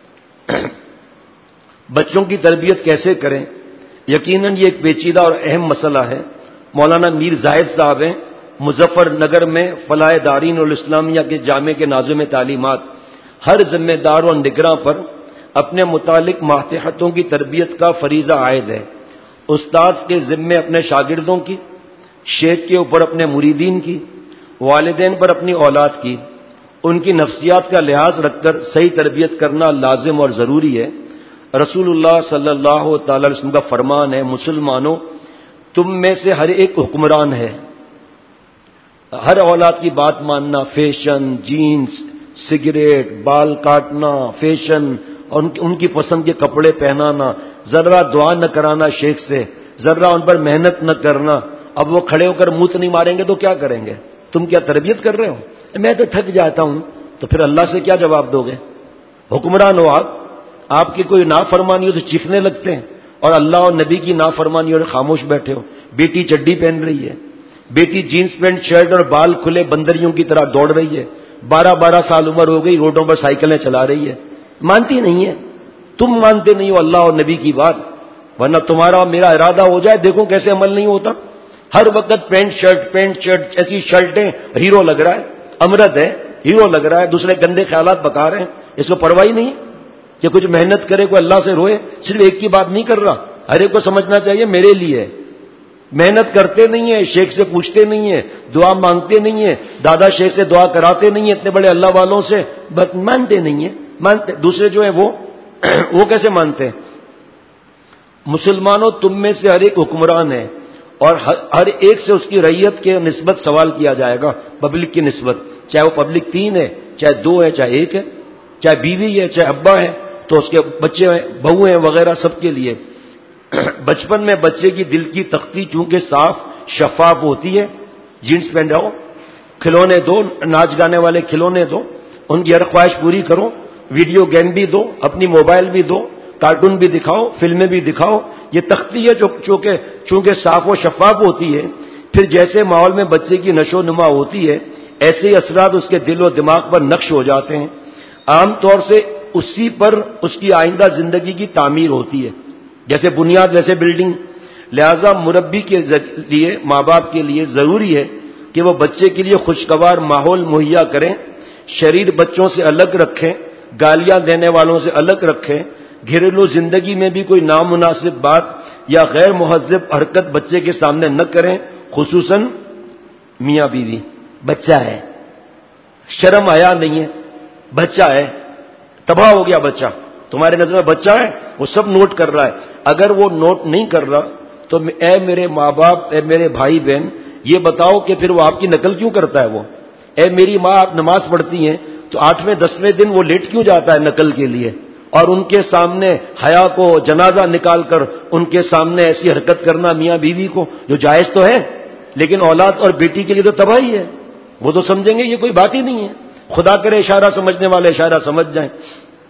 بچوں کی تربیت کیسے کریں؟ یقیناً یہ ایک پیچیدہ اور اہم مسئلہ ہے۔ مولانا میر زاہد صاحب ہیں مظفر نگر میں فلاح دارین الاسلامیہ کے جامع کے ناظم تعلیمات، ہر ذمہ دار اور نگراں پر اپنے متعلق ماتحتوں کی تربیت کا فریضہ عائد ہے۔ استاد کے ذمے اپنے شاگردوں کی، شیخ کے اوپر اپنے مریدین کی، والدین پر اپنی اولاد کی، ان کی نفسیات کا لحاظ رکھ کر صحیح تربیت کرنا لازم اور ضروری ہے۔ رسول اللہ صلی اللہ تعالی علیہ وسلم کا فرمان ہے، مسلمانوں تم میں سے ہر ایک حکمران ہے، ہر اولاد کی بات ماننا، فیشن، جینز، سگریٹ، بال کاٹنا، فیشن اور ان کی پسند کے کپڑے پہنانا، ذرا دعا نہ کرانا شیخ سے، ذرا ان پر محنت نہ کرنا۔ اب وہ کھڑے ہو کر منہ نہیں ماریں گے تو کیا کریں گے؟ تم کیا تربیت کر رہے ہو؟ میں تو تھک جاتا ہوں، تو پھر اللہ سے کیا جواب دو گے؟ حکمران ہو آپ، آپ کی کوئی نافرمانی ہو تو چیخنے لگتے ہیں، اور اللہ اور نبی کی نافرمانی اور خاموش بیٹھے ہو۔ بیٹی چڈی پہن رہی ہے، بیٹی جینس پینٹ شرٹ اور بال کھلے بندریوں کی طرح دوڑ رہی ہے، بارہ بارہ سال عمر ہو گئی، روڈوں پر سائیکلیں چلا رہی ہے، مانتی نہیں ہے۔ تم مانتے نہیں ہو اللہ اور نبی کی بات، ورنہ تمہارا اور میرا ارادہ ہو جائے دیکھو کیسے عمل نہیں ہوتا۔ ہر وقت پینٹ شرٹ پینٹ شرٹ ایسی شرٹیں، ہیرو لگ رہا ہے، امرت ہے، ہیرو لگ رہا ہے، دوسرے گندے خیالات بکا رہے ہیں، اس کو پرواہی نہیں کہ کچھ محنت کرے، کوئی اللہ سے روئے۔ صرف ایک کی بات نہیں کر رہا، ہر ایک کو سمجھنا چاہیے میرے لیے محنت کرتے نہیں ہیں، شیخ سے پوچھتے نہیں ہیں، دعا مانگتے نہیں ہیں، دادا شیخ سے دعا کراتے نہیں ہیں، اتنے بڑے اللہ والوں سے، بس مانتے نہیں ہیں، مانتے دوسرے جو ہیں وہ وہ کیسے مانتے ہیں؟ مسلمانوں تم میں سے ہر ایک حکمران ہے، اور ہر ایک سے اس کی رعیت کے نسبت سوال کیا جائے گا، پبلک کی نسبت، چاہے وہ پبلک تین ہے، چاہے دو ہے، چاہے ایک ہے، چاہے بیوی ہے، چاہے ابا ہے، تو اس کے بچے ہیں، بہو ہیں وغیرہ، سب کے لیے۔ بچپن میں بچے کی دل کی تختی چونکہ صاف شفاف ہوتی ہے، جینس پہن رہو، کھلونے دو، ناچ گانے والے کھلونے دو، ان کی ہر خواہش پوری کرو، ویڈیو گیم بھی دو، اپنی موبائل بھی دو، کارٹون بھی دکھاؤ، فلمیں بھی دکھاؤ، یہ تختی ہے جو چونکہ چونکہ صاف و شفاف ہوتی ہے۔ پھر جیسے ماحول میں بچے کی نشو و نما ہوتی ہے، ایسے ہی اثرات اس کے دل و دماغ پر نقش ہو جاتے ہیں، عام طور سے اسی پر اس کی آئندہ زندگی کی تعمیر ہوتی ہے، جیسے بنیاد ویسے بلڈنگ۔ لہذا مربی کے لیے، ماں باپ کے لیے ضروری ہے کہ وہ بچے کے لیے خوشگوار ماحول مہیا کریں، شریر بچوں سے الگ رکھیں، گالیاں دینے والوں سے الگ رکھیں، گھریلو زندگی میں بھی کوئی نامناسب بات یا غیر مہذب حرکت بچے کے سامنے نہ کریں، خصوصاً میاں بیوی۔ بچہ ہے، شرم حیا نہیں ہے، بچہ ہے، تباہ ہو گیا بچہ، تمہارے نظر میں بچہ ہے، وہ سب نوٹ کر رہا ہے۔ اگر وہ نوٹ نہیں کر رہا تو اے میرے ماں باپ، اے میرے بھائی بہن، یہ بتاؤ کہ پھر وہ آپ کی نقل کیوں کرتا ہے؟ وہ اے میری ماں، آپ نماز پڑھتی ہیں تو آٹھویں دسویں دن وہ لیٹ کیوں جاتا ہے نقل کے لیے؟ اور ان کے سامنے حیا کو جنازہ نکال کر ان کے سامنے ایسی حرکت کرنا میاں بیوی کو، جو جائز تو ہے لیکن اولاد اور بیٹی کے لیے تو تباہی ہے۔ وہ تو سمجھیں گے یہ کوئی بات ہی نہیں ہے، خدا کرے اشارہ سمجھنے والے اشارہ سمجھ جائیں۔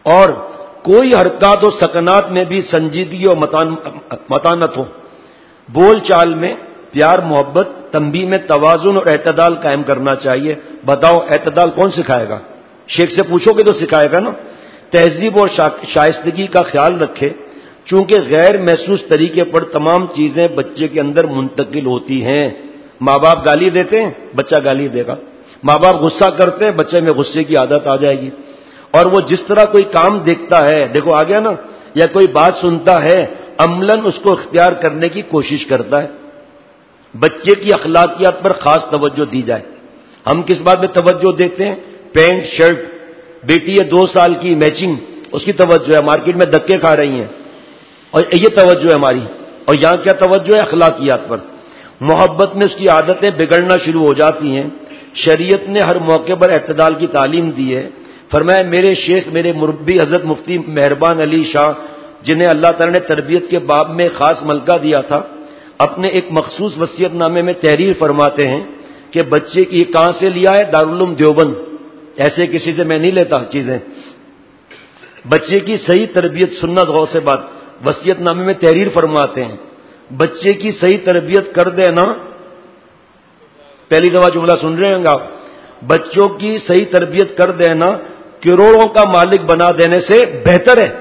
اور کوئی حرکات و سکنات میں بھی سنجیدگی اور متانت ہو، بول چال میں پیار محبت، تنبیہ میں توازن اور اعتدال قائم کرنا چاہیے۔ بتاؤ اعتدال کون سکھائے گا؟ شیخ سے پوچھو گے تو سکھائے گا نا۔ تہذیب اور شائستگی کا خیال رکھے، چونکہ غیر محسوس طریقے پر تمام چیزیں بچے کے اندر منتقل ہوتی ہیں۔ ماں باپ گالی دیتے ہیں، بچہ گالی دے گا۔ ماں باپ غصہ کرتے ہیں، بچے میں غصے کی عادت آ جائے گی۔ اور وہ جس طرح کوئی کام دیکھتا ہے، دیکھو آ گیا نا، یا کوئی بات سنتا ہے، عملاً اس کو اختیار کرنے کی کوشش کرتا ہے۔ بچے کی اخلاقیات پر خاص توجہ دی جائے۔ ہم کس بات میں توجہ دیتے ہیں؟ پینٹ شرٹ، بیٹی ہے دو سال کی، میچنگ، اس کی توجہ ہے، مارکیٹ میں دھکے کھا رہی ہیں، اور یہ توجہ ہے ہماری۔ اور یہاں کیا توجہ ہے؟ اخلاقیات پر۔ محبت میں اس کی عادتیں بگڑنا شروع ہو جاتی ہیں۔ شریعت نے ہر موقع پر اعتدال کی تعلیم دی ہے۔ فرمایا میرے شیخ، میرے مربی حضرت مفتی مہربان علی شاہ، جنہیں اللہ تعالی نے تربیت کے باب میں خاص ملکہ دیا تھا، اپنے ایک مخصوص وصیت نامے میں تحریر فرماتے ہیں کہ بچے کی کہاں سے لیا ہے؟ دارالعلوم دیوبند، ایسے کسی سے میں نہیں لیتا چیزیں۔ بچے کی صحیح تربیت، سنت غور سے بات، وصیت نامے میں تحریر فرماتے ہیں بچے کی صحیح تربیت کر دینا، پہلی دفعہ جملہ سن رہے ہیں آپ، بچوں کی صحیح تربیت کر دینا کروڑوں کا مالک بنا دینے سے بہتر ہے۔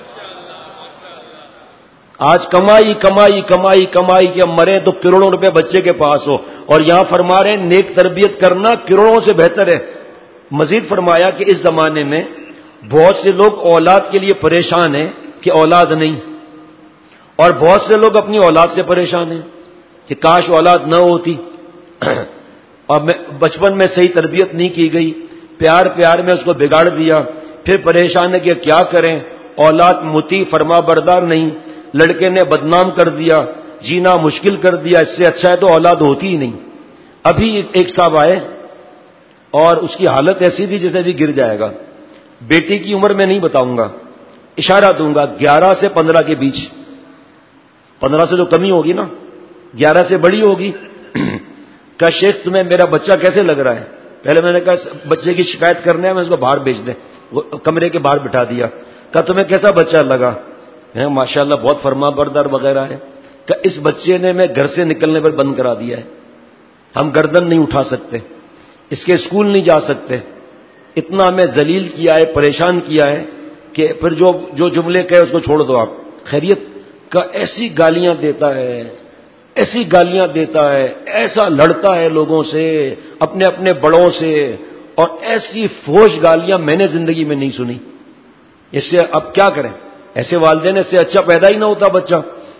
آج کمائی کمائی کمائی کمائی کہ ہم مریں تو کروڑوں روپے بچے کے پاس ہو، اور یہاں فرما رہے ہیں نیک تربیت کرنا کروڑوں سے بہتر ہے۔ مزید فرمایا کہ اس زمانے میں بہت سے لوگ اولاد کے لیے پریشان ہیں کہ اولاد نہیں، اور بہت سے لوگ اپنی اولاد سے پریشان ہیں کہ کاش اولاد نہ ہوتی، اور بچپن میں صحیح تربیت نہیں کی گئی، پیار پیار میں اس کو بگاڑ دیا، پھر پریشان ہے کہ کیا کریں، اولاد مطیع فرما بردار نہیں، لڑکے نے بدنام کر دیا، جینا مشکل کر دیا، اس سے اچھا ہے تو اولاد ہوتی ہی نہیں۔ ابھی ایک صاحب آئے اور اس کی حالت ایسی تھی جیسے بھی گر جائے گا۔ بیٹی کی عمر میں نہیں بتاؤں گا، اشارہ دوں گا، گیارہ سے پندرہ کے بیچ، پندرہ سے تو کمی ہوگی نا، گیارہ سے بڑی ہوگی۔ کہا شیخ تمہیں میرا بچہ کیسے لگ رہا ہے؟ پہلے میں نے کہا بچے کی شکایت کرنے ہے، میں اس کو باہر بھیج دیں، کمرے کے باہر بٹھا دیا۔ کہا تمہیں کیسا بچہ لگا؟ ماشاء اللہ بہت فرما بردار وغیرہ ہے۔ کہ اس بچے نے میں گھر سے نکلنے پر بند کرا دیا ہے، ہم گردن نہیں اٹھا سکتے، اس کے اسکول نہیں جا سکتے، اتنا ہمیں ذلیل کیا ہے، پریشان کیا ہے کہ پھر جو جو جملے کہے اس کو چھوڑ دو آپ۔ خیریت کا ایسی گالیاں دیتا ہے، ایسی گالیاں دیتا ہے، ایسا لڑتا ہے لوگوں سے، اپنے اپنے بڑوں سے، اور ایسی فوش گالیاں میں نے زندگی میں نہیں سنی۔ اس سے اب کیا کریں؟ ایسے والدین اس سے اچھا پیدا ہی نہ ہوتا بچہ۔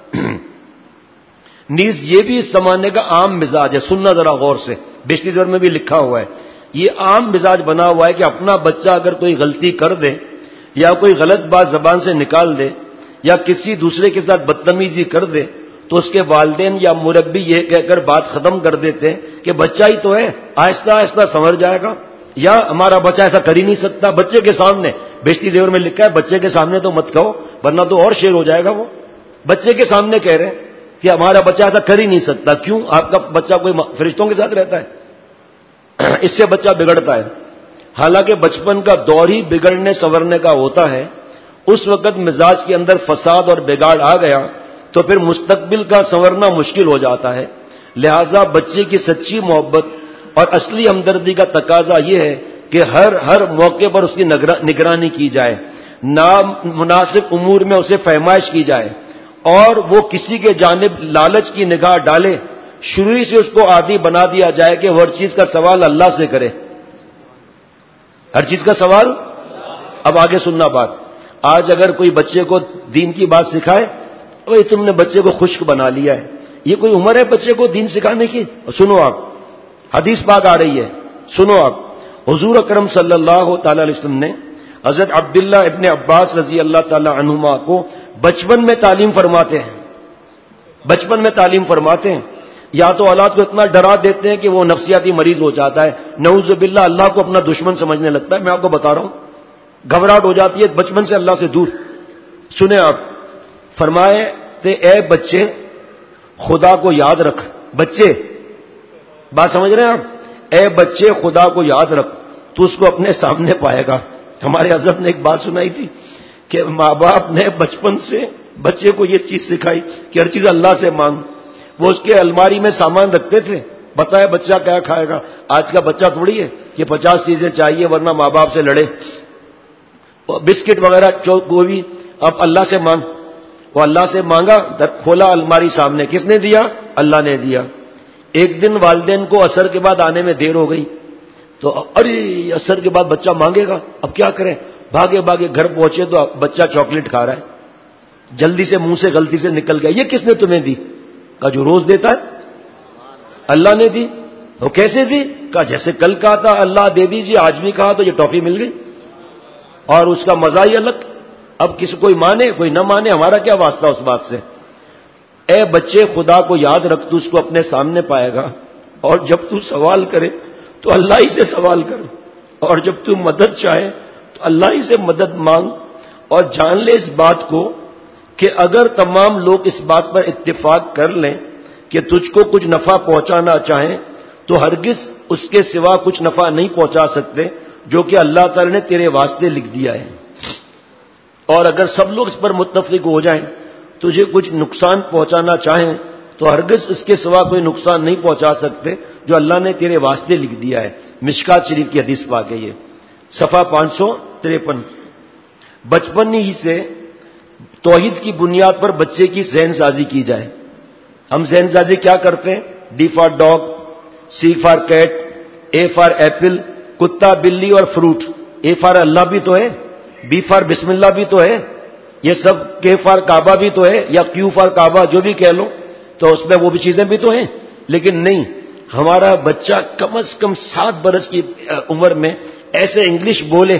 نیز یہ بھی اس زمانے کا عام مزاج ہے، سننا ذرا غور سے، بشری دور میں بھی لکھا ہوا ہے، یہ عام مزاج بنا ہوا ہے کہ اپنا بچہ اگر کوئی غلطی کر دے یا کوئی غلط بات زبان سے نکال دے یا کسی دوسرے کے ساتھ بدتمیزی کر دے تو اس کے والدین یا مربی یہ کہہ کر بات ختم کر دیتے ہیں کہ بچہ ہی تو ہے، آہستہ آہستہ سنور جائے گا، یا ہمارا بچہ ایسا کر ہی نہیں سکتا۔ بچے کے سامنے، بیشتی زیور میں لکھا ہے بچے کے سامنے تو مت کہو ورنہ تو اور شیر ہو جائے گا۔ وہ بچے کے سامنے کہہ رہے ہیں کہ ہمارا بچہ ایسا کر ہی نہیں سکتا۔ کیوں؟ آپ کا بچہ کوئی فرشتوں کے ساتھ رہتا ہے؟ اس سے بچہ بگڑتا ہے۔ حالانکہ بچپن کا دور ہی بگڑنے سنورنے کا ہوتا ہے، اس وقت مزاج کے اندر فساد اور بگاڑ آ گیا تو پھر مستقبل کا سنورنا مشکل ہو جاتا ہے۔ لہذا بچے کی سچی محبت اور اصلی ہمدردی کا تقاضا یہ ہے کہ ہر ہر موقع پر اس کی نگرانی کی جائے، نامناسب امور میں اسے فہمائش کی جائے، اور وہ کسی کے جانب لالچ کی نگاہ ڈالے، شروع ہی سے اس کو عادی بنا دیا جائے کہ وہ ہر چیز کا سوال اللہ سے کرے، ہر چیز کا سوال۔ اب آگے سننا بات، آج اگر کوئی بچے کو دین کی بات سکھائے، اوہ تم نے بچے کو خشک بنا لیا ہے، یہ کوئی عمر ہے بچے کو دین سکھانے کی؟ سنو آپ، حدیث پاک آ رہی ہے، سنو آپ، حضور اکرم صلی اللہ تعالی علیہ وسلم نے حضرت عبداللہ ابن عباس رضی اللہ تعالی عنہما کو بچپن میں تعلیم فرماتے ہیں، بچپن میں تعلیم فرماتے ہیں، یا تو اولاد کو اتنا ڈرا دیتے ہیں کہ وہ نفسیاتی مریض ہو جاتا ہے، نعوذ باللہ اللہ کو اپنا دشمن سمجھنے لگتا ہے۔ میں آپ کو بتا رہا ہوں، گھبراہٹ ہو جاتی ہے بچپن سے اللہ سے دور۔ سنیں آپ، فرمائے تے اے بچے خدا کو یاد رکھ، بچے، بات سمجھ رہے ہیں آپ؟ اے بچے خدا کو یاد رکھ، تو اس کو اپنے سامنے پائے گا، ہمارے حضرت نے ایک بات سنائی تھی کہ ماں باپ نے بچپن سے بچے کو یہ چیز سکھائی کہ ہر چیز اللہ سے مانگ. وہ اس کے الماری میں سامان رکھتے تھے, بتائے بچہ کیا کھائے گا. آج کا بچہ تھوڑی ہے کہ پچاس چیزیں چاہیے ورنہ ماں باپ سے لڑے. بسکٹ وغیرہ وہ بھی اب اللہ سے مانگ. وہ اللہ سے مانگا, کھولا الماری سامنے, کس نے دیا؟ اللہ نے دیا. ایک دن والدین کو عصر کے بعد آنے میں دیر ہو گئی تو ارے عصر کے بعد بچہ مانگے گا, اب کیا کریں. بھاگے بھاگے گھر پہنچے تو بچہ چاکلیٹ کھا رہا ہے, جلدی سے منہ سے غلطی سے نکل گیا. یہ کس نے تمہیں دی؟ کہا جو روز دیتا ہے اللہ نے دی. وہ کیسے دی؟ کہا جیسے کل کہا تھا اللہ دے دیجیے, آج بھی کہا تو یہ ٹافی مل گئی اور اس کا مزہ ہی الگ. اب کسی کوئی مانے کوئی نہ مانے, ہمارا کیا واسطہ اس بات سے. اے بچے خدا کو یاد رکھ, تو اس کو اپنے سامنے پائے گا, اور جب تو سوال کرے تو اللہ ہی سے سوال کر, اور جب تو مدد چاہے تو اللہ ہی سے مدد مانگ. اور جان لے اس بات کو کہ اگر تمام لوگ اس بات پر اتفاق کر لیں کہ تجھ کو کچھ نفع پہنچانا چاہیں تو ہرگز اس کے سوا کچھ نفع نہیں پہنچا سکتے جو کہ اللہ تعالی نے تیرے واسطے لکھ دیا ہے. اور اگر سب لوگ اس پر متفق ہو جائیں تجھے کچھ نقصان پہنچانا چاہیں تو ہرگز اس کے سوا کوئی نقصان نہیں پہنچا سکتے جو اللہ نے تیرے واسطے لکھ دیا ہے. مشکات شریف کی حدیث پاک ہے یہ, صفحہ پانچ سو تریپن. بچپن ہی سے توحید کی بنیاد پر بچے کی ذہن سازی کی جائے. ہم ذہن سازی کیا کرتے ہیں؟ D for dog, C for cat, A for apple, کتا بلی اور فروٹ. اے فار اللہ بھی تو ہے, بی فار بسم اللہ بھی تو ہے, یہ سب کے فار کعبہ بھی تو ہے, یا کیو فار کعبہ جو بھی کہہ لو, تو اس میں وہ بھی چیزیں بھی تو ہیں. لیکن نہیں, ہمارا بچہ کم از کم سات برس کی عمر میں ایسے انگلش بولے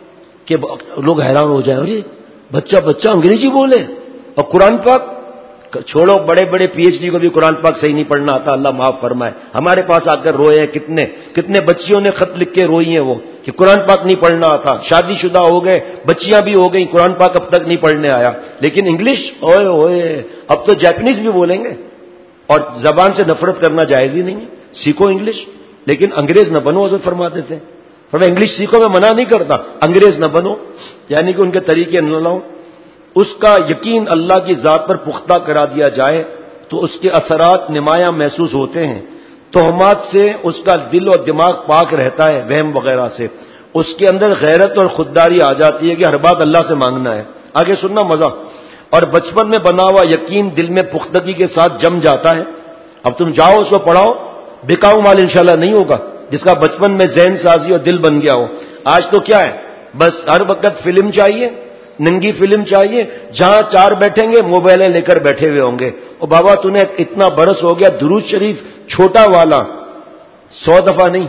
کہ لوگ حیران ہو جائیں, ارے بچہ بچہ انگریزی بولے. اور قرآن پاک چھوڑو, بڑے بڑے پی ایچ ڈی کو بھی قرآن پاک صحیح نہیں پڑھنا آتا, اللہ معاف فرمائے. ہمارے پاس آ کر روئے ہیں کتنے کتنے بچیوں نے خط لکھ کے روئی ہیں وہ کہ قرآن پاک نہیں پڑھنا آتا. شادی شدہ ہو گئے, بچیاں بھی ہو گئیں, قرآن پاک اب تک نہیں پڑھنے آیا. لیکن انگلش اوئے اوئے, اب تو جاپنیز بھی بولیں گے. اور زبان سے نفرت کرنا جائز ہی نہیں ہے, سیکھو انگلش, لیکن انگریز نہ بنو. حضرت فرماتے تھے پر میں انگلش سیکھو, میں منع نہیں کرتا, انگریز نہ بنو, یعنی کہ ان کے طریقے نہ لاؤ. اس کا یقین اللہ کی ذات پر پختہ کرا دیا جائے تو اس کے اثرات نمایاں محسوس ہوتے ہیں. تہمات سے اس کا دل اور دماغ پاک رہتا ہے, وہم وغیرہ سے. اس کے اندر غیرت اور خودداری آ جاتی ہے کہ ہر بات اللہ سے مانگنا ہے. آگے سننا مزہ. اور بچپن میں بنا ہوا یقین دل میں پختگی کے ساتھ جم جاتا ہے. اب تم جاؤ اس کو پڑھاؤ, بکاؤ مال انشاءاللہ نہیں ہوگا جس کا بچپن میں ذہن سازی اور دل بن گیا ہو. آج تو کیا ہے, بس ہر وقت فلم چاہیے, ننگی فلم چاہیے, جہاں چار بیٹھیں گے موبائلیں لے کر بیٹھے ہوئے ہوں گے. اور بابا تو نے اتنا برس ہو گیا, درود شریف چھوٹا والا سو دفعہ نہیں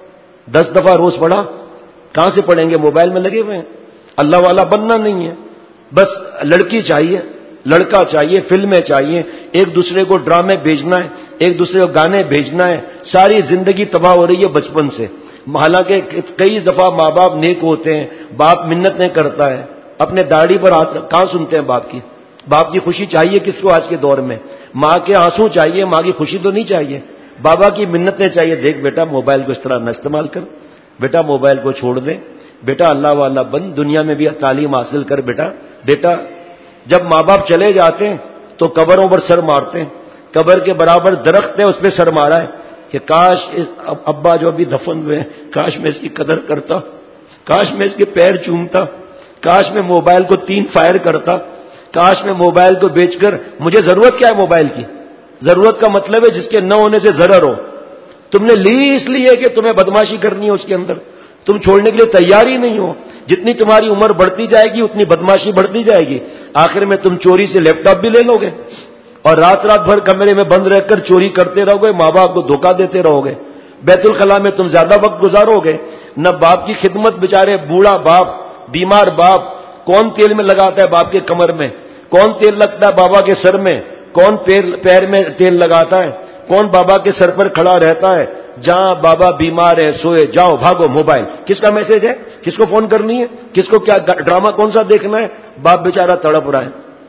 دس دفعہ روز پڑھا, کہاں سے پڑھیں گے؟ موبائل میں لگے ہوئے ہیں. اللہ والا بننا نہیں ہے, بس لڑکی چاہیے, لڑکا چاہیے, فلمیں چاہیے, ایک دوسرے کو ڈرامے بھیجنا ہے, ایک دوسرے کو گانے بھیجنا ہے. ساری زندگی تباہ ہو رہی ہے بچپن سے. حالانکہ کئی دفعہ ماں باپ نیک ہوتے ہیں, باپ منتیں کرتا ہے, اپنے داڑھی پر ہاتھ کہاں سنتے ہیں باپ کی. باپ کی خوشی چاہیے کس کو آج کے دور میں؟ ماں کے آنسو چاہیے, ماں کی خوشی تو نہیں چاہیے. بابا کی منتیں چاہیے, دیکھ بیٹا موبائل کو اس طرح نہ استعمال کر, بیٹا موبائل کو چھوڑ دے, بیٹا اللہ والا بن, دنیا میں بھی تعلیم حاصل کر بیٹا. بیٹا جب ماں باپ چلے جاتے ہیں تو قبروں پر سر مارتے ہیں, قبر کے برابر درخت ہے اس پہ سر مارا ہے کہ کاش اس ابا جو ابھی دفن ہوئے ہیں, کاش میں اس کی قدر کرتا, کاش میں اس کے پیر چومتا, کاش میں موبائل کو تین فائر کرتا, کاش میں موبائل کو بیچ کر. مجھے ضرورت کیا ہے موبائل کی؟ ضرورت کا مطلب ہے جس کے نہ ہونے سے ضرر ہو. تم نے لی اس لیے کہ تمہیں بدماشی کرنی ہے اس کے اندر, تم چھوڑنے کے لیے تیار ہی نہیں ہو. جتنی تمہاری عمر بڑھتی جائے گی اتنی بدماشی بڑھتی جائے گی. آخر میں تم چوری سے لیپ ٹاپ بھی لے لو گے اور رات رات بھر کمرے میں بند رہ کر چوری کرتے رہو گے, ماں باپ کو دھوکہ دیتے رہو گے. بیت الخلاء میں تم زیادہ وقت گزارو گے. نہ باپ کی خدمت, بےچارے بوڑھا باپ, بیمار باپ, کون تیل میں لگاتا ہے باپ کے کمر میں, کون تیل لگتا ہے بابا کے سر میں, کون پیر پیر میں تیل لگاتا ہے, کون بابا کے سر پر کھڑا رہتا ہے. جہاں بابا بیمار ہے سوئے جاؤ, بھاگو موبائل. کس کا میسج ہے, کس کو فون کرنی ہے, کس کو کیا ڈرامہ کون سا دیکھنا ہے؟ باپ بیچارہ تڑپ رہا ہے,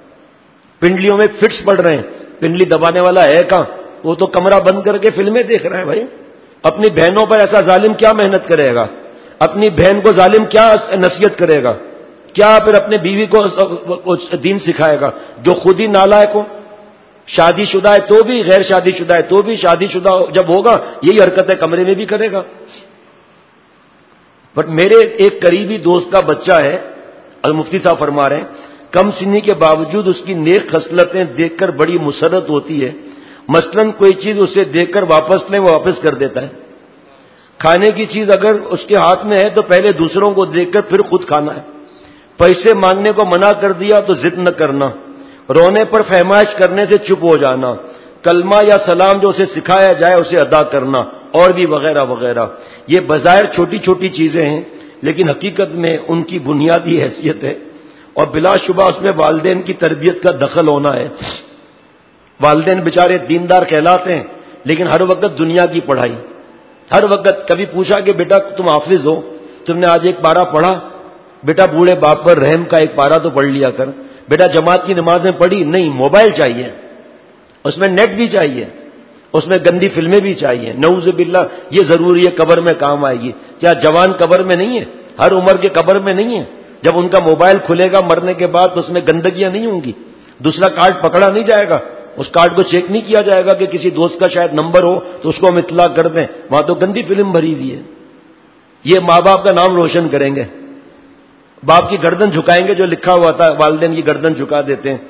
پنڈلیوں میں فٹس پڑ رہے ہیں, پنڈلی دبانے والا ہے کہاں, وہ تو کمرہ بند کر کے فلمیں دیکھ رہا ہے. بھائی اپنی بہنوں پر ایسا ظالم کیا محنت کرے گا؟ اپنی بہن کو ظالم کیا نصیحت کرے گا؟ کیا پھر اپنے بیوی کو دین سکھائے گا جو خود ہی نالائق ہو؟ شادی شدہ ہے تو بھی، غیر شادی شدہ ہے تو بھی، شادی شدہ جب ہوگا یہی حرکتیں کمرے میں بھی کرے گا. بٹ میرے ایک قریبی دوست کا بچہ ہے، المفتی صاحب فرما رہے ہیں کم سنی کے باوجود اس کی نیک خصلتیں دیکھ کر بڑی مسرت ہوتی ہے. مثلاً کوئی چیز اسے دیکھ کر واپس لیں وہ واپس کر دیتا ہے. کھانے کی چیز اگر اس کے ہاتھ میں ہے تو پہلے دوسروں کو دیکھ کر پھر خود کھانا ہے. پیسے مانگنے کو منع کر دیا تو ضد نہ کرنا. رونے پر فہمائش کرنے سے چپ ہو جانا. کلمہ یا سلام جو اسے سکھایا جائے اسے ادا کرنا، اور بھی وغیرہ وغیرہ. یہ بظاہر چھوٹی چھوٹی چیزیں ہیں لیکن حقیقت میں ان کی بنیادی حیثیت ہے، اور بلا شبہ اس میں والدین کی تربیت کا دخل ہونا ہے. والدین بیچارے دیندار کہلاتے ہیں لیکن ہر وقت دنیا کی پڑھائی، ہر وقت. کبھی پوچھا کہ بیٹا تم حافظ ہو، تم نے آج ایک پارہ پڑھا؟ بیٹا بوڑھے باپ پر رحم کا ایک پارہ تو پڑھ لیا کر. بیٹا جماعت کی نمازیں پڑھی؟ نہیں. موبائل چاہیے، اس میں نیٹ بھی چاہیے، اس میں گندی فلمیں بھی چاہیے. نعوذ باللہ یہ ضروری ہے، قبر میں کام آئے گی. کیا جوان قبر میں نہیں ہے؟ ہر عمر کے قبر میں نہیں ہے؟ جب ان کا موبائل کھلے گا مرنے کے بعد تو اس میں گندگیاں نہیں ہوں گی. دوسرا کارڈ پکڑا نہیں جائے گا، اس کارڈ کو چیک نہیں کیا جائے گا کہ کسی دوست کا شاید نمبر ہو تو اس کو ہم اطلاع کر دیں. وہاں تو گندی فلم بھری ہوئی ہے. یہ ماں باپ کا نام روشن کریں گے. باپ کی گردن جھکائیں گے، جو لکھا ہوا تھا والدین کی گردن جھکا دیتے ہیں.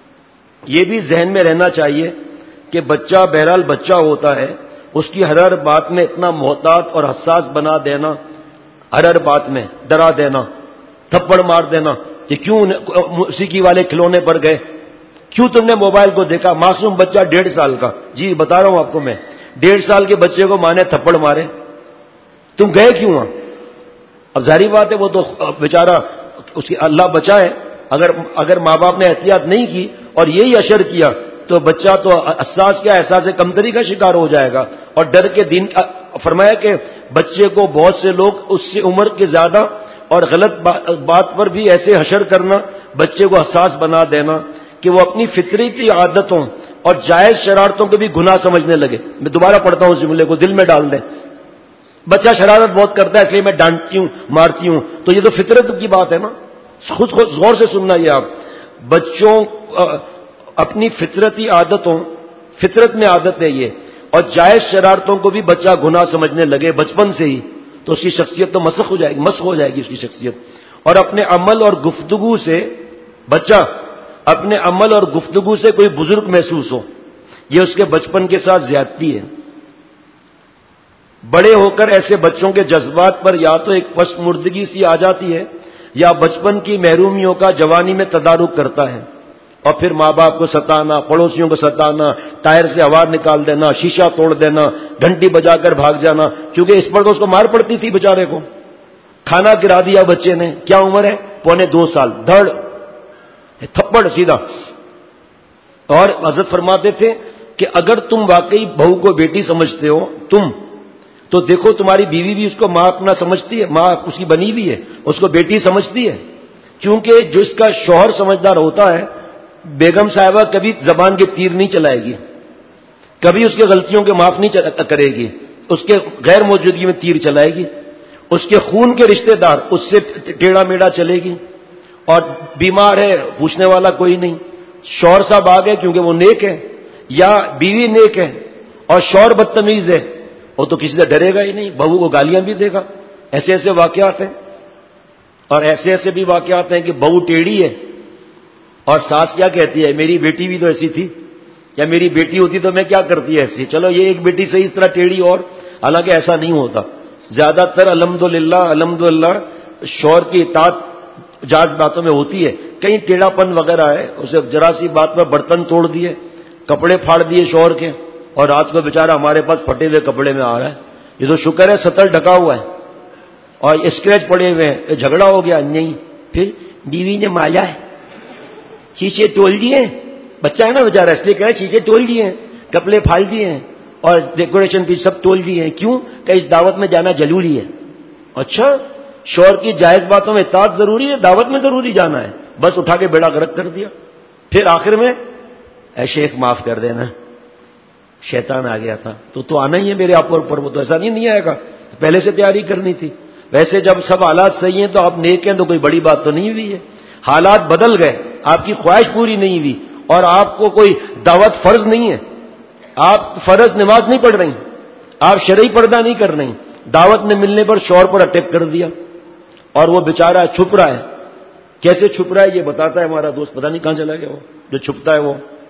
یہ بھی ذہن میں رہنا چاہیے کہ بچہ بہرحال بچہ ہوتا ہے، اس کی ہر ہر بات میں اتنا محتاط اور حساس بنا دینا، ہر ہر بات میں ڈرا دینا، تھپڑ مار دینا کہ کیوں موسیقی والے کھلونے پر گئے، کیوں تم نے موبائل کو دیکھا. معصوم بچہ ڈیڑھ سال کا، جی بتا رہا ہوں آپ کو میں، ڈیڑھ سال کے بچے کو ماں نے تھپڑ مارے، تم گئے کیوں وہاں؟ اب ظاہری بات ہے وہ تو بیچارہ اس کی اللہ بچائے، اگر اگر ماں باپ نے احتیاط نہیں کی اور یہی اشر کیا تو بچہ تو احساس کیا احساس کمتری کا شکار ہو جائے گا. اور ڈر کے دین فرمایا کہ بچے کو بہت سے لوگ اس سے عمر کے زیادہ اور غلط بات پر بھی ایسے حشر کرنا، بچے کو حساس بنا دینا کہ وہ اپنی فطرتی عادتوں اور جائز شرارتوں کو بھی گناہ سمجھنے لگے. میں دوبارہ پڑھتا ہوں اس جملے کو، دل میں ڈال دیں. بچہ شرارت بہت کرتا ہے اس لیے میں ڈانٹتی ہوں مارتی ہوں، تو یہ تو فطرت کی بات ہے نا. خود خود غور سے سننا. یہ آپ بچوں اپنی فطرتی عادتوں، فطرت میں عادت ہے یہ، اور جائز شرارتوں کو بھی بچہ گناہ سمجھنے لگے بچپن سے ہی، تو اس کی شخصیت تو مسخ ہو جائے گی، مسخ ہو جائے گی اس کی شخصیت. اور اپنے عمل اور گفتگو سے بچہ اپنے عمل اور گفتگو سے کوئی بزرگ محسوس ہو، یہ اس کے بچپن کے ساتھ زیادتی ہے. بڑے ہو کر ایسے بچوں کے جذبات پر یا تو ایک پس مردگی سی آ جاتی ہے یا بچپن کی محرومیوں کا جوانی میں تدارک کرتا ہے، اور پھر ماں باپ کو ستانا، پڑوسیوں کو ستانا، ٹائر سے ہوا نکال دینا، شیشہ توڑ دینا، گھنٹی بجا کر بھاگ جانا، کیونکہ اس پر تو اس کو مار پڑتی تھی بیچارے کو. کھانا گرا دیا بچے نے، کیا عمر ہے؟ پونے دو سال، دھڑ تھپڑ سیدھا. اور حضرت فرماتے تھے کہ اگر تم واقعی بہو کو بیٹی سمجھتے ہو تم، تو دیکھو تمہاری بیوی بھی اس کو ماں اپنا سمجھتی ہے، ماں اس کی بنی بھی ہے، اس کو بیٹی سمجھتی ہے. کیونکہ جو اس کا شوہر سمجھدار ہوتا ہے، بیگم صاحبہ کبھی زبان کے تیر نہیں چلائے گی، کبھی اس کے غلطیوں کے معاف نہیں کرے گی، اس کے غیر موجودگی میں تیر چلائے گی. اس کے خون کے رشتہ دار اس سے ٹیڑھا میڑا چلے گی. اور بیمار ہے پوچھنے والا کوئی نہیں، شوہر صاحب آ گئے کیونکہ وہ نیک ہے، یا بیوی نیک ہے اور شوہر بدتمیز ہے، وہ تو کسی سے ڈرے گا ہی نہیں، بہو کو گالیاں بھی دے گا. ایسے ایسے واقعات ہیں. اور ایسے ایسے بھی واقعات ہیں کہ بہو ٹیڑھی ہے اور ساس کیا کہتی ہے، میری بیٹی بھی تو ایسی تھی، یا میری بیٹی ہوتی تو میں کیا کرتی ایسی. چلو یہ ایک بیٹی سے اس طرح ٹیڑھی، اور حالانکہ ایسا نہیں ہوتا. زیادہ تر الحمدللہ الحمدللہ شوہر کی اطاعت جائز باتوں میں ہوتی ہے. کہیں ٹیڑھا پن وغیرہ ہے، اسے ذرا سی بات میں برتن توڑ دیے، کپڑے پھاڑ دیے شوہر کے، اور رات کو بیچارہ ہمارے پاس پھٹے ہوئے کپڑے میں آ رہا ہے. یہ تو شکر ہے سطر ڈھکا ہوا ہے اور اسکریچ پڑے ہوئے ہیں، جھگڑا ہو گیا. نہیں، پھر بیوی نے مالا ہے، شیشے تول دیے، بچہ ہے نا بیچارہ اس لیے کہہ رہے شیشے تول دیے ہیں، کپڑے پھاڑ دیے ہیں اور ڈیکوریشن بھی سب تول دیے ہیں. کیوں کہ اس دعوت میں جانا ضروری ہے. اچھا، شوہر کی جائز باتوں میں اطاعت ضروری ہے، دعوت میں ضروری جانا ہے، بس اٹھا کے بیڑا غرق کر دیا. پھر آخر میں اے شیخ معاف کر دینا، شیطان آ گیا تھا. تو تو آنا ہی ہے میرے آپ پر، وہ تو ایسا نہیں نہیں آئے گا، پہلے سے تیاری کرنی تھی. ویسے جب سب حالات صحیح ہیں تو آپ نیک ہیں تو کوئی بڑی بات تو نہیں ہوئی ہے. حالات بدل گئے, آپ کی خواہش پوری نہیں ہوئی اور آپ کو کوئی دعوت فرض نہیں ہے, آپ فرض نماز نہیں پڑھ رہی, آپ شرعی پردہ نہیں کر رہی, دعوت نے ملنے پر شوہر پر اٹیک کر دیا اور وہ بیچارہ چھپ رہا ہے. کیسے چھپ رہا ہے یہ بتاتا ہے ہمارا دوست, پتہ نہیں کہاں چلا گیا وہ جو چھپتا ہے. وہ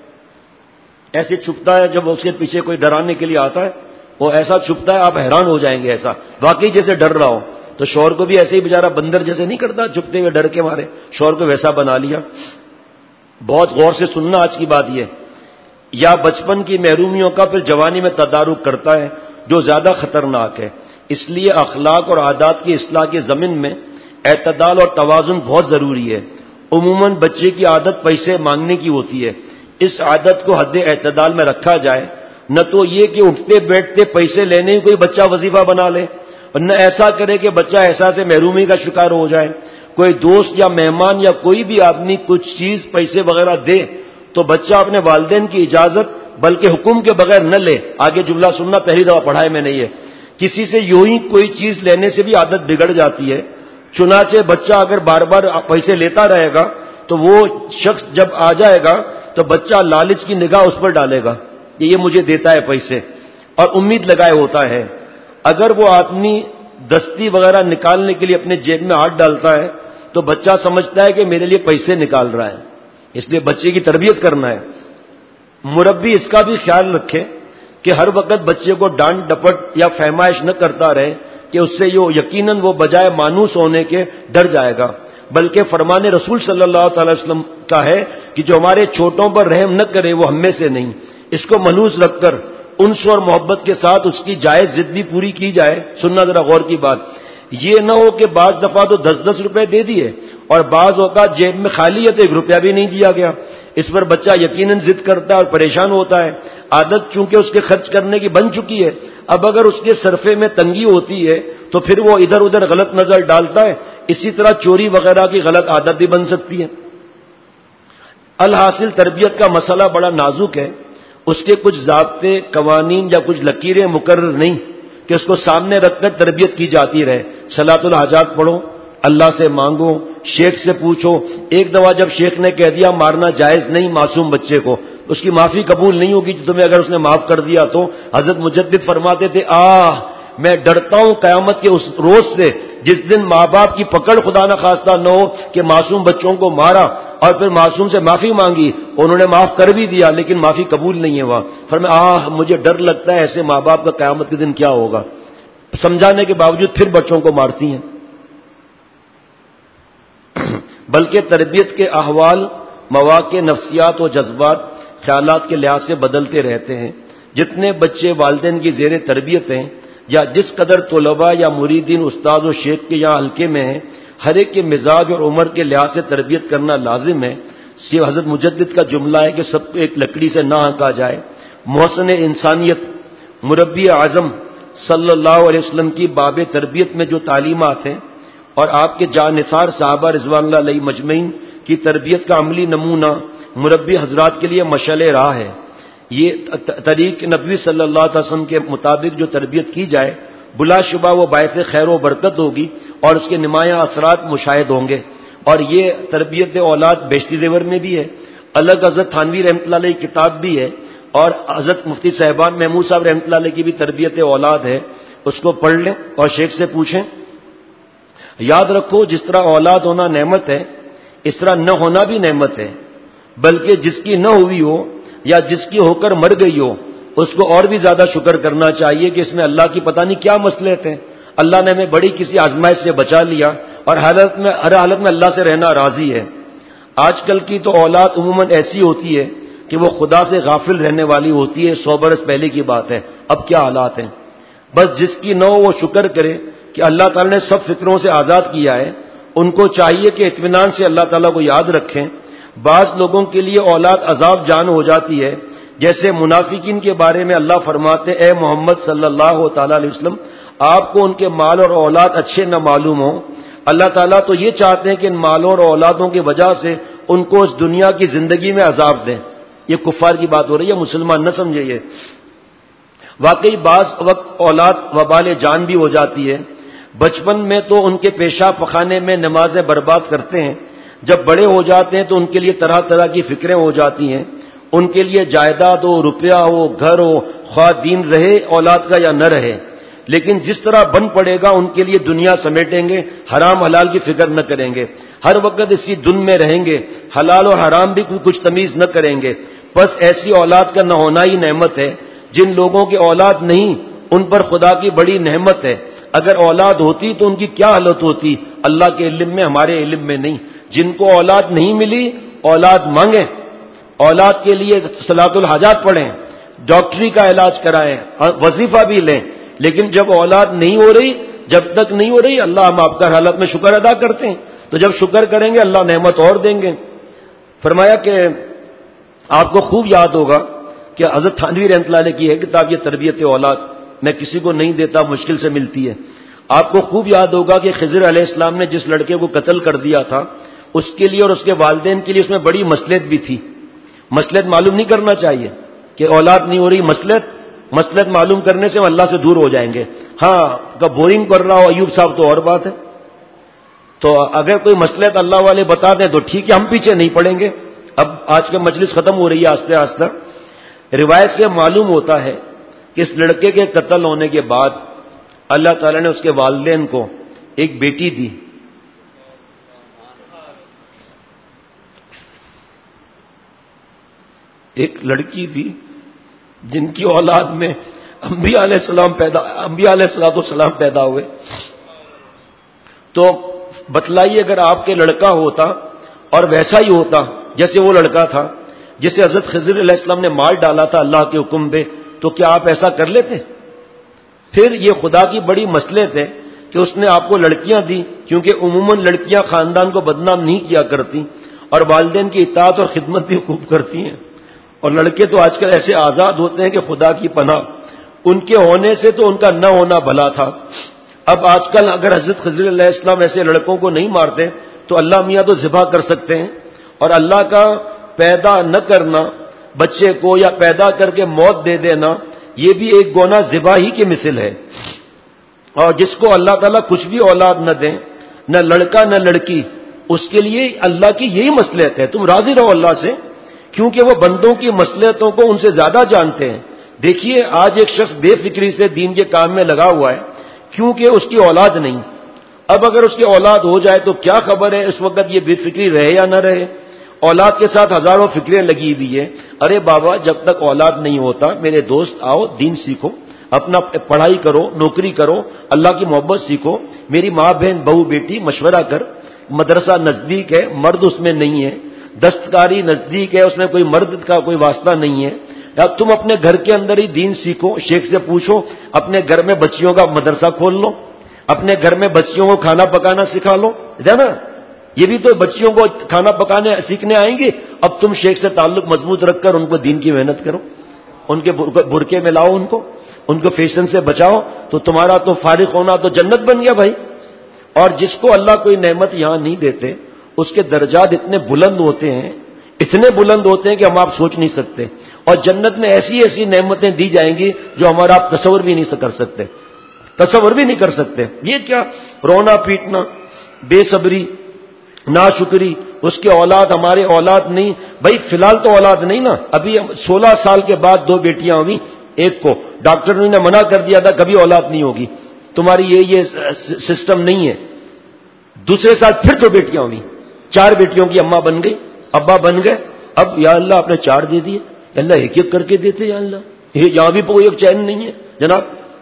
ایسے چھپتا ہے جب اس کے پیچھے کوئی ڈرانے کے لیے آتا ہے, وہ ایسا چھپتا ہے آپ حیران ہو جائیں گے, ایسا واقعی جیسے ڈر رہا ہو. تو شوہر کو بھی ایسے ہی بیچارہ بندر جیسے نہیں کرتا چھپتے ہوئے ڈر کے مارے, شوہر کو ویسا بنا لیا. بہت غور سے سننا آج کی بات یہ, یا بچپن کی محرومیوں کا پھر جوانی میں تدارک کرتا ہے جو زیادہ خطرناک ہے. اس لیے اخلاق اور عادات کی اصلاح کے ضمن میں اعتدال اور توازن بہت ضروری ہے. عموماً بچے کی عادت پیسے مانگنے کی ہوتی ہے, اس عادت کو حد اعتدال میں رکھا جائے. نہ تو یہ کہ اٹھتے بیٹھتے پیسے لینے ہی کوئی بچہ وظیفہ بنا لے, اور نہ ایسا کرے کہ بچہ احساس محرومی کا شکار ہو جائے. کوئی دوست یا مہمان یا کوئی بھی آدمی کچھ چیز پیسے وغیرہ دے تو بچہ اپنے والدین کی اجازت بلکہ حکم کے بغیر نہ لے. آگے جملہ سننا, پہلی دفعہ پڑھا ہے میں نے یہ. کسی سے یوں ہی کوئی چیز لینے سے بھی عادت بگڑ جاتی ہے. چنانچہ بچہ اگر بار بار پیسے لیتا رہے گا تو وہ شخص جب آ جائے گا تو بچہ لالچ کی نگاہ اس پر ڈالے گا کہ یہ مجھے دیتا ہے پیسے, اور امید لگائے ہوتا ہے. اگر وہ آدمی دستی وغیرہ نکالنے کے لیے اپنے جیب میں ہاتھ ڈالتا ہے تو بچہ سمجھتا ہے کہ میرے لیے پیسے نکال رہا ہے, اس لیے بچے کی تربیت کرنا ہے. مربی اس کا بھی خیال رکھے کہ ہر وقت بچے کو ڈانٹ ڈپٹ یا فہمائش نہ کرتا رہے کہ اس سے یہ یقیناً وہ بجائے مانوس ہونے کے ڈر جائے گا, بلکہ فرمان رسول صلی اللہ تعالی وسلم کا ہے کہ جو ہمارے چھوٹوں پر رحم نہ کرے وہ ہم میں سے نہیں. اس کو ملحوظ رکھ کر انس اور محبت کے ساتھ اس کی جائز ضد بھی پوری کی جائے. سننا ذرا غور کی بات, یہ نہ ہو کہ بعض دفعہ تو دس دس روپے دے دیے اور بعض اوقات جیب میں خالی ہے تو ایک روپیہ بھی نہیں دیا گیا. اس پر بچہ یقیناً ضد کرتا ہے اور پریشان ہوتا ہے. عادت چونکہ اس کے خرچ کرنے کی بن چکی ہے, اب اگر اس کے صرفے میں تنگی ہوتی ہے تو پھر وہ ادھر ادھر غلط نظر ڈالتا ہے. اسی طرح چوری وغیرہ کی غلط عادت بھی بن سکتی ہے. الحاصل تربیت کا مسئلہ بڑا نازک ہے. اس کے کچھ ضابطے, قوانین یا کچھ لکیریں مقرر نہیں کہ اس کو سامنے رکھ کر تربیت کی جاتی رہے. صلاۃ الحاجات پڑھو, اللہ سے مانگو, شیخ سے پوچھو. ایک دفعہ جب شیخ نے کہہ دیا مارنا جائز نہیں معصوم بچے کو, اس کی معافی قبول نہیں ہوگی. تمہیں اگر اس نے معاف کر دیا تو حضرت مجدد فرماتے تھے, آہ میں ڈرتا ہوں قیامت کے اس روز سے جس دن ماں باپ کی پکڑ خدا نہ خواستہ نہ ہو کہ معصوم بچوں کو مارا اور پھر معصوم سے معافی مانگی, انہوں نے معاف کر بھی دیا لیکن معافی قبول نہیں ہے. وہاں فرمایا آہ مجھے ڈر لگتا ہے ایسے ماں باپ کا قیامت کے دن کیا ہوگا. سمجھانے کے باوجود پھر بچوں کو مارتی ہیں. بلکہ تربیت کے احوال, مواقع, نفسیات و جذبات خیالات کے لحاظ سے بدلتے رہتے ہیں. جتنے بچے والدین کی زیر تربیت ہیں یا جس قدر طلباء یا مریدین استاد و شیخ کے یہاں حلقے میں ہیں, ہر ایک کے مزاج اور عمر کے لحاظ سے تربیت کرنا لازم ہے. حضرت مجدد کا جملہ ہے کہ سب کو ایک لکڑی سے نہ ہانکا جائے. محسن انسانیت مربی اعظم صلی اللہ علیہ وسلم کی باب تربیت میں جو تعلیمات ہیں اور آپ کے جانثار صحابہ رضوان اللہ علیہ مجمعین کی تربیت کا عملی نمونہ مربی حضرات کے لیے مشعل راہ ہے. یہ طریق نبوی صلی اللہ علیہ وسلم کے مطابق جو تربیت کی جائے بلا شبہ وہ باعث خیر و برکت ہوگی اور اس کے نمایاں اثرات مشاہد ہوں گے. اور یہ تربیت اولاد بیشتی زیور میں بھی ہے. الگ حضرت تھانوی رحمۃ اللہ علیہ کی کتاب بھی ہے اور حضرت مفتی صاحبان محمود صاحب رحمۃ اللہ علیہ کی بھی تربیت اولاد ہے. اس کو پڑھ لیں اور شیخ سے پوچھیں. یاد رکھو جس طرح اولاد ہونا نعمت ہے اس طرح نہ ہونا بھی نعمت ہے, بلکہ جس کی نہ ہوئی ہو یا جس کی ہو کر مر گئی ہو اس کو اور بھی زیادہ شکر کرنا چاہیے کہ اس میں اللہ کی پتہ نہیں کیا مسئلے تھے. اللہ نے ہمیں بڑی کسی آزمائش سے بچا لیا اور حالت میں ہر حالت میں اللہ سے رہنا راضی ہے. آج کل کی تو اولاد عموماً ایسی ہوتی ہے کہ وہ خدا سے غافل رہنے والی ہوتی ہے. سو برس پہلے کی بات ہے, اب کیا حالات ہیں. بس جس کی نہ ہو وہ شکر کرے کہ اللہ تعالیٰ نے سب فکروں سے آزاد کیا ہے. ان کو چاہیے کہ اطمینان سے اللہ تعالیٰ کو یاد رکھیں. بعض لوگوں کے لیے اولاد عذاب جان ہو جاتی ہے, جیسے منافقین کے بارے میں اللہ فرماتے اے محمد صلی اللہ تعالیٰ علیہ وسلم آپ کو ان کے مال اور اولاد اچھے نہ معلوم ہوں. اللہ تعالیٰ تو یہ چاہتے ہیں کہ ان مالوں اور اولادوں کی وجہ سے ان کو اس دنیا کی زندگی میں عذاب دیں. یہ کفار کی بات ہو رہی ہے, مسلمان نہ سمجھے. یہ واقعی بعض وقت اولاد وبال جان بھی ہو جاتی ہے. بچپن میں تو ان کے پیشاب پخانے میں نمازیں برباد کرتے ہیں، جب بڑے ہو جاتے ہیں تو ان کے لیے طرح طرح کی فکریں ہو جاتی ہیں، ان کے لیے جائیداد ہو، روپیہ ہو، گھر ہو، خواہ دین رہے اولاد کا یا نہ رہے، لیکن جس طرح بن پڑے گا ان کے لیے دنیا سمیٹیں گے، حرام حلال کی فکر نہ کریں گے، ہر وقت اسی دن میں رہیں گے، حلال اور حرام بھی کچھ تمیز نہ کریں گے۔ بس ایسی اولاد کا نہ ہونا ہی نعمت ہے۔ جن لوگوں کی اولاد نہیں ان پر خدا کی بڑی نعمت ہے، اگر اولاد ہوتی تو ان کی کیا حالت ہوتی، اللہ کے علم میں، ہمارے علم میں نہیں۔ جن کو اولاد نہیں ملی اولاد مانگیں، اولاد کے لیے صلاۃ الحاجات پڑھیں، ڈاکٹری کا علاج کرائیں، وظیفہ بھی لیں، لیکن جب اولاد نہیں ہو رہی، جب تک نہیں ہو رہی، اللہ ہم آپ کا حالت میں شکر ادا کرتے ہیں، تو جب شکر کریں گے اللہ نعمت اور دیں گے۔ فرمایا کہ آپ کو خوب یاد ہوگا کہ حضرت تھانوی رحمۃ اللہ علیہ کی ہے کتاب یہ تربیت اولاد، میں کسی کو نہیں دیتا، مشکل سے ملتی ہے۔ آپ کو خوب یاد ہوگا کہ خضر علیہ السلام نے جس لڑکے کو قتل کر دیا تھا اس کے لیے اور اس کے والدین کے لیے اس میں بڑی مصلحت بھی تھی۔ مصلحت معلوم نہیں کرنا چاہیے کہ اولاد نہیں ہو رہی، مصلحت مصلحت معلوم کرنے سے ہم اللہ سے دور ہو جائیں گے۔ ہاں کا بورنگ کر رہا ہو ایوب صاحب تو اور بات ہے، تو اگر کوئی مصلحت اللہ والے بتا دیں تو ٹھیک ہے، ہم پیچھے نہیں پڑیں گے۔ اب آج کا مجلس ختم ہو رہی ہے آہستہ آہستہ۔ روایت سے معلوم ہوتا ہے کہ اس لڑکے کے قتل ہونے کے بعد اللہ تعالیٰ نے اس کے والدین کو ایک بیٹی دی، ایک لڑکی دی جن کی اولاد میں انبیاء علیہ السلام پیدا انبیاء علیہ الصلوۃ والسلام پیدا ہوئے۔ تو بتلائیے اگر آپ کے لڑکا ہوتا اور ویسا ہی ہوتا جیسے وہ لڑکا تھا جسے حضرت خضر علیہ السلام نے مار ڈالا تھا اللہ کے حکم پہ، تو کیا آپ ایسا کر لیتے؟ پھر یہ خدا کی بڑی مصلحت ہے کہ اس نے آپ کو لڑکیاں دی، کیونکہ عموماً لڑکیاں خاندان کو بدنام نہیں کیا کرتی اور والدین کی اطاعت اور خدمت بھی خوب کرتی ہیں، اور لڑکے تو آج کل ایسے آزاد ہوتے ہیں کہ خدا کی پناہ، ان کے ہونے سے تو ان کا نہ ہونا بھلا تھا۔ اب آج کل اگر حضرت خضر علیہ السلام ایسے لڑکوں کو نہیں مارتے تو اللہ میاں تو ذبح کر سکتے ہیں، اور اللہ کا پیدا نہ کرنا بچے کو یا پیدا کر کے موت دے دینا یہ بھی ایک گونا ذبح ہی کی مثل ہے۔ اور جس کو اللہ تعالیٰ کچھ بھی اولاد نہ دیں، نہ لڑکا نہ لڑکی، اس کے لیے اللہ کی یہی مصلحت ہے، تم راضی رہو اللہ سے، کیونکہ وہ بندوں کی مصلحتوں کو ان سے زیادہ جانتے ہیں۔ دیکھیے آج ایک شخص بے فکری سے دین کے کام میں لگا ہوا ہے کیونکہ اس کی اولاد نہیں، اب اگر اس کی اولاد ہو جائے تو کیا خبر ہے اس وقت یہ بے فکری رہے یا نہ رہے۔ اولاد کے ساتھ ہزاروں فکریں لگی ہوئی ہے۔ ارے بابا جب تک اولاد نہیں ہوتا میرے دوست آؤ دین سیکھو، اپنا پڑھائی کرو، نوکری کرو، اللہ کی محبت سیکھو، میری ماں بہن بہو بیٹی مشورہ کر، مدرسہ نزدیک ہے مرد اس میں نہیں ہے، دستکاری نزدیک ہے اس میں کوئی مرد کا کوئی واسطہ نہیں ہے، یا تم اپنے گھر کے اندر ہی دین سیکھو، شیخ سے پوچھو، اپنے گھر میں بچیوں کا مدرسہ کھول لو، اپنے گھر میں بچیوں کو کھانا پکانا سکھا لو، ہے نا؟ یہ بھی تو بچیوں کو کھانا پکانے سیکھنے آئیں گے۔ اب تم شیخ سے تعلق مضبوط رکھ کر ان کو دین کی محنت کرو، ان کے برقعے میں لاؤ، ان کو ان کو فیشن سے بچاؤ، تو تمہارا تو فارغ ہونا تو جنت بن گیا بھائی۔ اور جس کو اللہ کوئی نعمت یہاں نہیں دیتے اس کے درجات اتنے بلند ہوتے ہیں، اتنے بلند ہوتے ہیں کہ ہم آپ سوچ نہیں سکتے، اور جنت میں ایسی ایسی نعمتیں دی جائیں گی جو ہمارا آپ تصور بھی نہیں کر سکتے، تصور بھی نہیں کر سکتے۔ یہ کیا رونا پیٹنا، بے صبری، ناشکری، اس کی اولاد ہمارے اولاد نہیں، بھائی فی الحال تو اولاد نہیں نا، ابھی سولہ سال کے بعد دو بیٹیاں ہوئی، ایک کو ڈاکٹر نے منع کر دیا تھا کبھی اولاد نہیں ہوگی، تمہاری یہ یہ سسٹم نہیں ہے، دوسرے سال پھر دو بیٹیاں ہوئی، چار بیٹیوں کی اماں بن گئی، ابا بن گئے، اب یا اللہ آپ نے چار دے دیے، اللہ ایک ایک کر کے دیتے، یا اللہ یہاں بھی کوئی ایک چین نہیں ہے جناب۔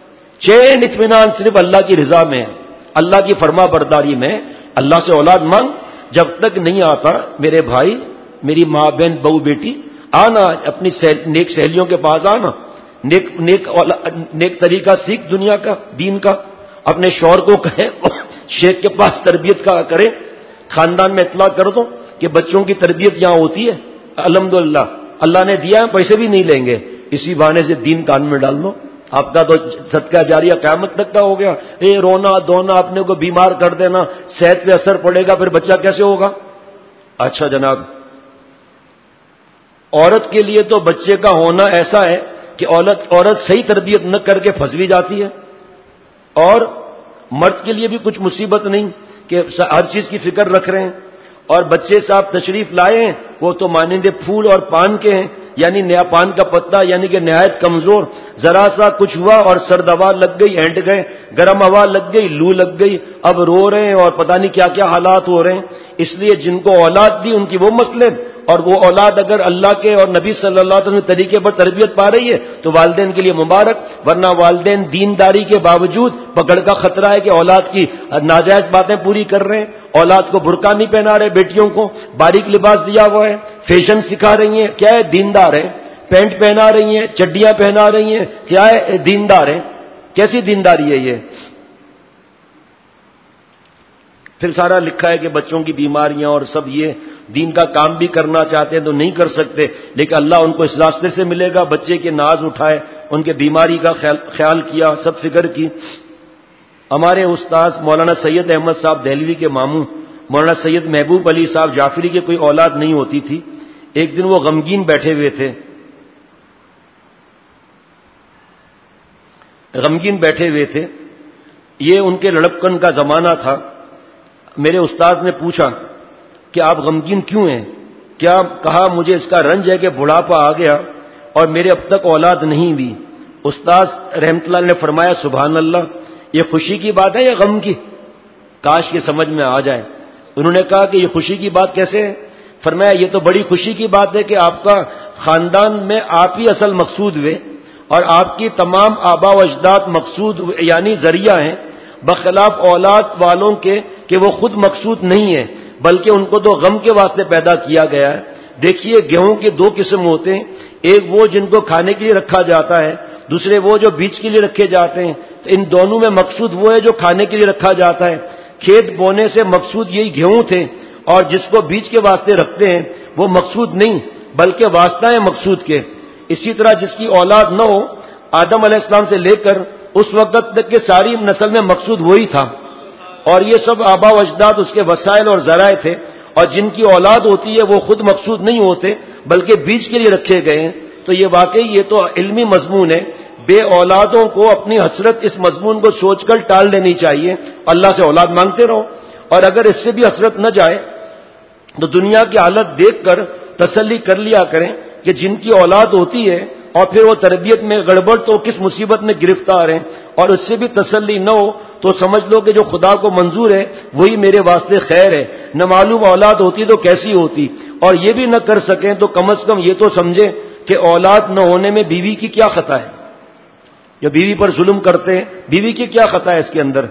چین اطمینان صرف اللہ کی رضا میں ہے، اللہ کی فرما برداری میں۔ اللہ سے اولاد مانگ، جب تک نہیں آتا میرے بھائی، میری ماں بہن بہو بیٹی، آنا اپنی نیک سہیلیوں کے پاس، آنا نیک نیک نیک طریقہ سیکھ دنیا کا دین کا، اپنے شوہر کو کہیں شیخ کے پاس تربیت کا کریں، خاندان میں اطلاع کر دو کہ بچوں کی تربیت یہاں ہوتی ہے، الحمدللہ اللہ نے دیا ہے، پیسے بھی نہیں لیں گے، اسی بہانے سے دین کان میں ڈال دو، آپ کا تو صدقہ جاریہ قیامت تک کا ہو گیا۔ اے رونا دھونا، اپنے کو بیمار کر دینا، صحت پہ اثر پڑے گا، پھر بچہ کیسے ہوگا؟ اچھا جناب، عورت کے لیے تو بچے کا ہونا ایسا ہے کہ عورت عورت صحیح تربیت نہ کر کے پھنس بھی جاتی ہے، اور مرد کے لیے بھی کچھ مصیبت نہیں کہ ہر چیز کی فکر رکھ رہے ہیں، اور بچے صاحب تشریف لائے ہیں وہ تو مانند پھول اور پان کے ہیں، یعنی نیا پان کا پتا، یعنی کہ نہایت کمزور، ذرا سا کچھ ہوا اور سرد ہوا لگ گئی اینڈ گئے، گرم ہوا لگ گئی لو لگ گئی، اب رو رہے ہیں اور پتہ نہیں کیا کیا حالات ہو رہے ہیں۔ اس لیے جن کو اولاد دی ان کی وہ مسئلے، اور وہ اولاد اگر اللہ کے اور نبی صلی اللہ علیہ وسلم طریقے پر تربیت پا رہی ہے تو والدین کے لیے مبارک، ورنہ والدین دینداری کے باوجود پکڑ کا خطرہ ہے کہ اولاد کی ناجائز باتیں پوری کر رہے ہیں، اولاد کو برقع نہیں پہنا رہے، بیٹیوں کو باریک لباس دیا ہوا ہے، فیشن سکھا رہی ہیں، کیا ہے دیندار ہے، پینٹ پہنا رہی ہیں، چڈیاں پہنا رہی ہیں، کیا ہے دیندار ہے، کیسی دینداری ہے یہ؟ پھر سارا لکھا ہے کہ بچوں کی بیماریاں اور سب، یہ دین کا کام بھی کرنا چاہتے ہیں تو نہیں کر سکتے، لیکن اللہ ان کو اس راستے سے ملے گا، بچے کے ناز اٹھائے، ان کے بیماری کا خیال, خیال کیا، سب فکر کی۔ ہمارے استاذ مولانا سید احمد صاحب دہلوی کے ماموں مولانا سید محبوب علی صاحب جعفری کے کوئی اولاد نہیں ہوتی تھی۔ ایک دن وہ غمگین بیٹھے ہوئے تھے غمگین بیٹھے ہوئے تھے یہ ان کے لڑکپن کا زمانہ تھا۔ میرے استاذ نے پوچھا کہ آپ غمگین کیوں ہیں؟ کیا؟ کہا مجھے اس کا رنج ہے کہ بڑھاپا آ گیا اور میرے اب تک اولاد نہیں ہوئی۔ استاذ رحمت اللہ نے فرمایا سبحان اللہ، یہ خوشی کی بات ہے یا غم کی؟ کاش کہ سمجھ میں آ جائے۔ انہوں نے کہا کہ یہ خوشی کی بات کیسے ہے؟ فرمایا یہ تو بڑی خوشی کی بات ہے کہ آپ کا خاندان میں آپ ہی اصل مقصود ہوئے اور آپ کی تمام آبا و اجداد مقصود یعنی ذریعہ ہیں، بخلاف اولاد والوں کے کہ وہ خود مقصود نہیں ہے بلکہ ان کو تو غم کے واسطے پیدا کیا گیا ہے۔ دیکھیے گیہوں کے دو قسم ہوتے ہیں، ایک وہ جن کو کھانے کے لیے رکھا جاتا ہے، دوسرے وہ جو بیج کے لیے رکھے جاتے ہیں۔ تو ان دونوں میں مقصود وہ ہے جو کھانے کے لیے رکھا جاتا ہے۔ کھیت بونے سے مقصود یہی گیہوں تھے، اور جس کو بیج کے واسطے رکھتے ہیں وہ مقصود نہیں بلکہ واسطہ ہے مقصود کے۔ اسی طرح جس کی اولاد نہ ہو، آدم علیہ السلام سے لے کر اس وقت تک کہ ساری نسل میں مقصود وہی تھا، اور یہ سب آبا و اجداد اس کے وسائل اور ذرائع تھے، اور جن کی اولاد ہوتی ہے وہ خود مقصود نہیں ہوتے بلکہ بیج کے لیے رکھے گئے ہیں۔ تو یہ واقعی یہ تو علمی مضمون ہے، بے اولادوں کو اپنی حسرت اس مضمون کو سوچ کر ٹال دینی چاہیے، اللہ سے اولاد مانگتے رہو، اور اگر اس سے بھی حسرت نہ جائے تو دنیا کی حالت دیکھ کر تسلی کر لیا کریں کہ جن کی اولاد ہوتی ہے اور پھر وہ تربیت میں گڑبڑ تو کس مصیبت میں گرفتار ہیں، اور اس سے بھی تسلی نہ ہو تو سمجھ لو کہ جو خدا کو منظور ہے وہی میرے واسطے خیر ہے۔ نہ معلوم اولاد ہوتی تو کیسی ہوتی، اور یہ بھی نہ کر سکیں تو کم از کم یہ تو سمجھیں کہ اولاد نہ ہونے میں بیوی کی کیا خطا ہے، یا بیوی پر ظلم کرتے ہیں، بیوی کی کیا خطا ہے اس کے اندر؟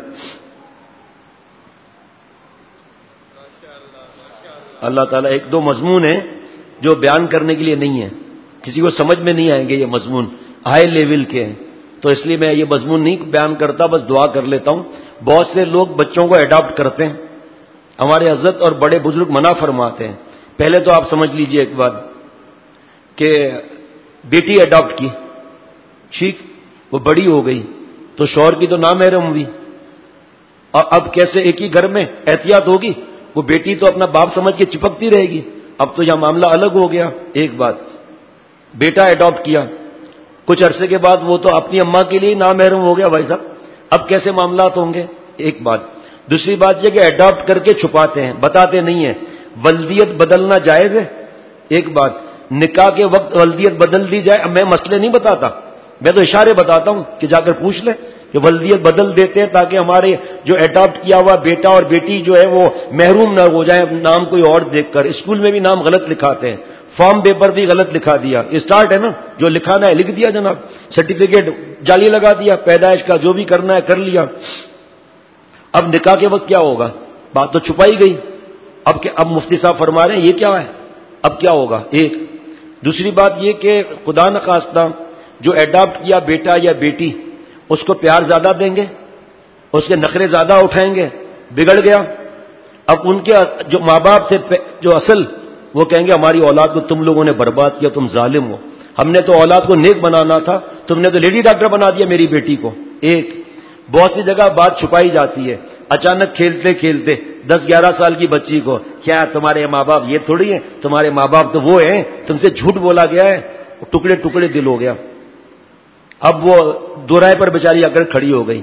اللہ تعالیٰ ایک دو مضمون ہیں جو بیان کرنے کے لیے نہیں ہے، کسی کو سمجھ میں نہیں آئیں گے، یہ مضمون ہائی لیول کے ہیں، تو اس لیے میں یہ مضمون نہیں بیان کرتا، بس دعا کر لیتا ہوں۔ بہت سے لوگ بچوں کو اڈاپٹ کرتے ہیں، ہمارے حضرت اور بڑے بزرگ منع فرماتے ہیں۔ پہلے تو آپ سمجھ لیجئے ایک بات کہ بیٹی اڈاپٹ کی، ٹھیک، وہ بڑی ہو گئی تو شوہر کی تو نامحرم ہوئی، اور اب کیسے ایک ہی گھر میں احتیاط ہوگی؟ وہ بیٹی تو اپنا باپ سمجھ کے چپکتی رہے گی، اب تو یہاں معاملہ الگ ہو گیا۔ ایک بات، بیٹا اڈاپٹ کیا، کچھ عرصے کے بعد وہ تو اپنی اماں کے لیے نامحرم ہو گیا بھائی صاحب، اب کیسے معاملات ہوں گے؟ ایک بات۔ دوسری بات یہ کہ اڈاپٹ کر کے چھپاتے ہیں، بتاتے نہیں ہیں۔ ولدیت بدلنا جائز ہے؟ ایک بات، نکاح کے وقت ولدیت بدل دی جائے، اب میں مسئلے نہیں بتاتا، میں تو اشارے بتاتا ہوں کہ جا کر پوچھ لیں کہ ولدیت بدل دیتے ہیں تاکہ ہمارے جو اڈاپٹ کیا ہوا بیٹا اور بیٹی جو ہے وہ محروم نہ ہو جائیں نام کوئی اور دیکھ کر۔ اسکول میں بھی نام غلط لکھاتے ہیں، فارم پیپر بھی غلط لکھا دیا، اسٹارٹ ہے نا، جو لکھانا ہے لکھ دیا جناب، سرٹیفکیٹ جعلی لگا دیا، پیدائش کا جو بھی کرنا ہے کر لیا۔ اب نکاح کے وقت کیا ہوگا؟ بات تو چھپائی گئی، اب کہ اب مفتی صاحب فرما رہے ہیں یہ کیا ہے، اب کیا ہوگا؟ ایک۔ دوسری بات یہ کہ خدا نخواستہ جو اڈاپٹ کیا بیٹا یا بیٹی، اس کو پیار زیادہ دیں گے، اس کے نخرے زیادہ اٹھائیں گے، بگڑ گیا۔ اب ان کے جو ماں باپ تھے جو اصل، وہ کہیں گے ہماری اولاد کو تم لوگوں نے برباد کیا، تم ظالم ہو، ہم نے تو اولاد کو نیک بنانا تھا، تم نے تو لیڈی ڈاکٹر بنا دیا میری بیٹی کو۔ ایک۔ بہت سی جگہ بات چھپائی جاتی ہے، اچانک کھیلتے کھیلتے دس گیارہ سال کی بچی کو، کیا تمہارے ماں باپ یہ تھوڑی ہیں، تمہارے ماں باپ تو وہ ہیں، تم سے جھوٹ بولا گیا ہے، ٹکڑے ٹکڑے دل ہو گیا۔ اب وہ دوراہے پر بیچاری آ کر کھڑی ہو گئی،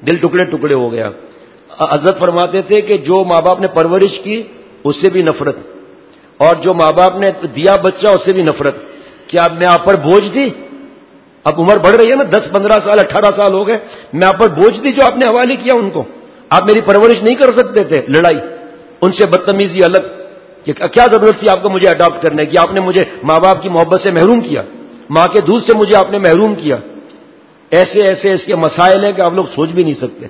دل ٹکڑے ٹکڑے ہو گیا. حضرت فرماتے تھے کہ جو ماں باپ نے پرورش کی اس سے بھی نفرت, اور جو ماں باپ نے دیا بچہ اس سے بھی نفرت. کیا میں آپ پر بوجھ دی؟ اب عمر بڑھ رہی ہے نا, دس پندرہ سال اٹھارہ سال ہو گئے, میں آپ پر بوجھ دی جو آپ نے حوالے کیا ان کو؟ آپ میری پرورش نہیں کر سکتے تھے؟ لڑائی, ان سے بدتمیزی الگ. کہ کیا ضرورت تھی آپ کو مجھے اڈاپٹ کرنے کی؟ آپ نے مجھے ماں باپ کی محبت سے محروم کیا, ماں کے دودھ سے مجھے آپ نے محروم کیا. ایسے ایسے اس کے مسائل ہیں کہ آپ لوگ سوچ بھی نہیں سکتے.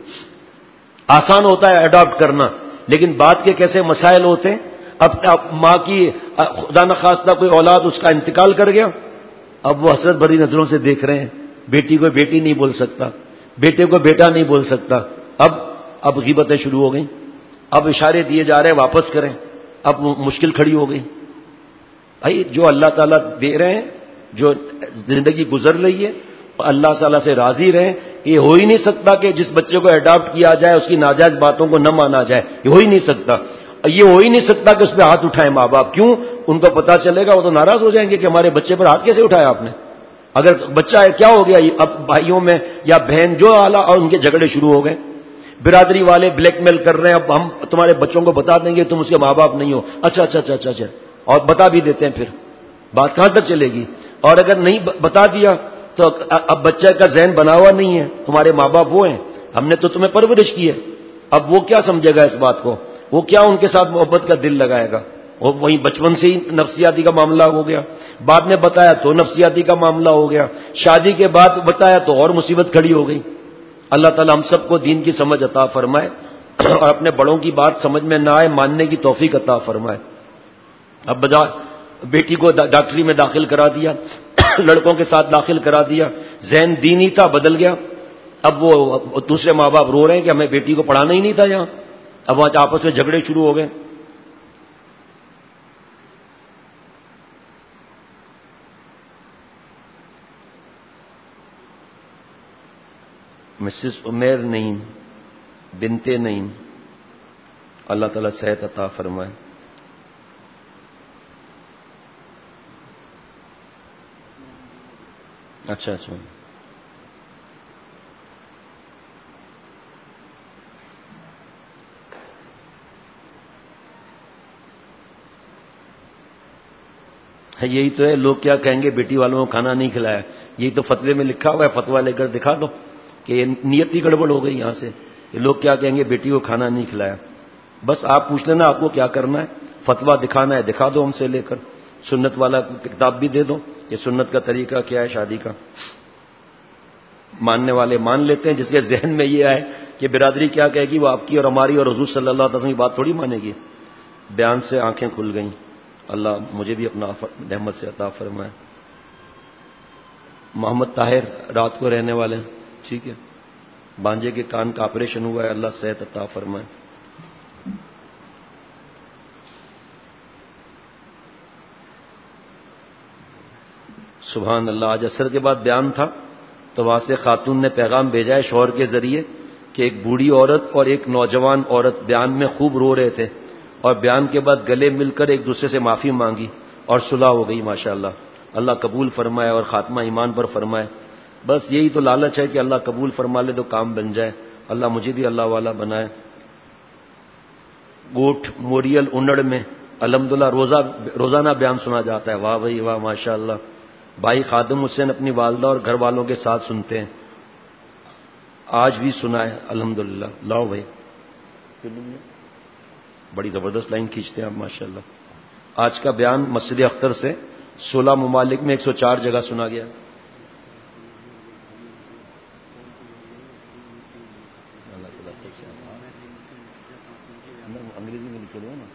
آسان ہوتا ہے اڈاپٹ کرنا, لیکن بات کے کیسے مسائل ہوتے ہیں. اب ماں کی خدا نخواستہ کوئی اولاد اس کا انتقال کر گیا, اب وہ حسرت بھری نظروں سے دیکھ رہے ہیں. بیٹی کو بیٹی نہیں بول سکتا, بیٹے کو بیٹا نہیں بول سکتا. اب اب غیبتیں شروع ہو گئیں, اب اشارے دیے جا رہے ہیں واپس کریں. اب مشکل کھڑی ہو گئی. بھائی جو اللہ تعالیٰ دے رہے ہیں, جو زندگی گزر رہی ہے, اللہ تعالیٰ سے راضی رہیں. یہ ہو ہی نہیں سکتا کہ جس بچے کو اڈاپٹ کیا جائے اس کی ناجائز باتوں کو نہ مانا جائے. یہ ہو ہی نہیں سکتا. یہ ہو ہی نہیں سکتا کہ اس پہ ہاتھ اٹھائے ماں باپ. کیوں؟ ان کو پتا چلے گا, وہ تو ناراض ہو جائیں گے کہ ہمارے بچے پر ہاتھ کیسے اٹھایا آپ نے. اگر بچہ ہے کیا ہو گیا, اب بھائیوں میں یا بہن جو اعلیٰ, اور ان کے جھگڑے شروع ہو گئے. برادری والے بلیک میل کر رہے ہیں, اب ہم تمہارے بچوں کو بتا دیں گے تم اس کے ماں باپ نہیں ہو. اچھا اچھا اچھا اچھا اچھا اور بتا بھی دیتے ہیں. پھر بات کہاں تک چلے گی؟ اور اگر نہیں بتا دیا تو اب بچہ کا ذہن بنا ہوا نہیں ہے, تمہارے ماں باپ وہ ہیں, ہم نے تو تمہیں پرورش کی ہے. اب وہ کیا سمجھے گا اس بات کو؟ وہ کیا ان کے ساتھ محبت کا دل لگائے گا؟ وہ وہیں بچپن سے ہی نفسیاتی کا معاملہ ہو گیا. بعد میں بتایا تو نفسیاتی کا معاملہ ہو گیا. شادی کے بعد بتایا تو اور مصیبت کھڑی ہو گئی. اللہ تعالیٰ ہم سب کو دین کی سمجھ عطا فرمائے, اور اپنے بڑوں کی بات سمجھ میں نہ آئے ماننے کی توفیق عطا فرمائے. اب بجا بیٹی کو ڈاکٹری میں داخل کرا دیا, لڑکوں کے ساتھ داخل کرا دیا, ذہن دینی تھا بدل گیا. اب وہ دوسرے ماں باپ رو رہے ہیں کہ ہمیں بیٹی کو پڑھانا ہی نہیں تھا یہاں. اب وہاں آپس میں جھگڑے شروع ہو گئے. مسز عمیر نعیم بنتے نعیم, اللہ تعالیٰ صحت عطا فرمائے. اچھا اچھا یہی تو ہے, لوگ کیا کہیں گے بیٹی والوں کو کھانا نہیں کھلایا. یہی تو فتوے میں لکھا ہوا ہے, فتوا لے کر دکھا دو کہ یہ نیت ہی گڑبڑ ہو گئی یہاں سے. یہ لوگ کیا کہیں گے بیٹی کو کھانا نہیں کھلایا. بس آپ پوچھ لینا آپ کو کیا کرنا ہے, فتوا دکھانا ہے دکھا دو ہم سے لے کر, سنت والا کتاب بھی دے دو کہ سنت کا طریقہ کیا ہے شادی کا. ماننے والے مان لیتے ہیں, جس کے ذہن میں یہ آئے کہ برادری کیا کہے گی وہ آپ کی اور ہماری اور حضور صلی اللہ علیہ وسلم کی بات تھوڑی مانے گی. بیان سے آنکھیں کھل گئیں. اللہ مجھے بھی اپنا رحمت سے عطا فرمائے. محمد طاہر رات کو رہنے والے, ٹھیک ہے, بانجے کے کان کا آپریشن ہوا ہے, اللہ صحت عطا فرمائے. سبحان اللہ. آج عصر کے بعد بیان تھا تو وہاں سے خاتون نے پیغام بھیجا ہے شوہر کے ذریعے کہ ایک بوڑھی عورت اور ایک نوجوان عورت بیان میں خوب رو رہے تھے, اور بیان کے بعد گلے مل کر ایک دوسرے سے معافی مانگی اور صلح ہو گئی. ماشاءاللہ, اللہ قبول فرمائے اور خاتمہ ایمان پر فرمائے. بس یہی تو لالچ ہے کہ اللہ قبول فرما لے تو کام بن جائے. اللہ مجھے بھی اللہ والا بنائے. گوٹھ موریل انڑ میں الحمدللہ روزہ روزانہ بیان سنا جاتا ہے. واہ بھائی واہ, ماشاءاللہ. بھائی خادم حسین اپنی والدہ اور گھر والوں کے ساتھ سنتے ہیں, آج بھی سنا ہے الحمدللہ. لاؤ بھائی, بڑی زبردست لائن کھینچتے ہیں آپ ماشاءاللہ. آج کا بیان مسجد اختر سے سولہ ممالک میں ایک سو چار جگہ سنا گیا. انگریزی میں لکھے نا,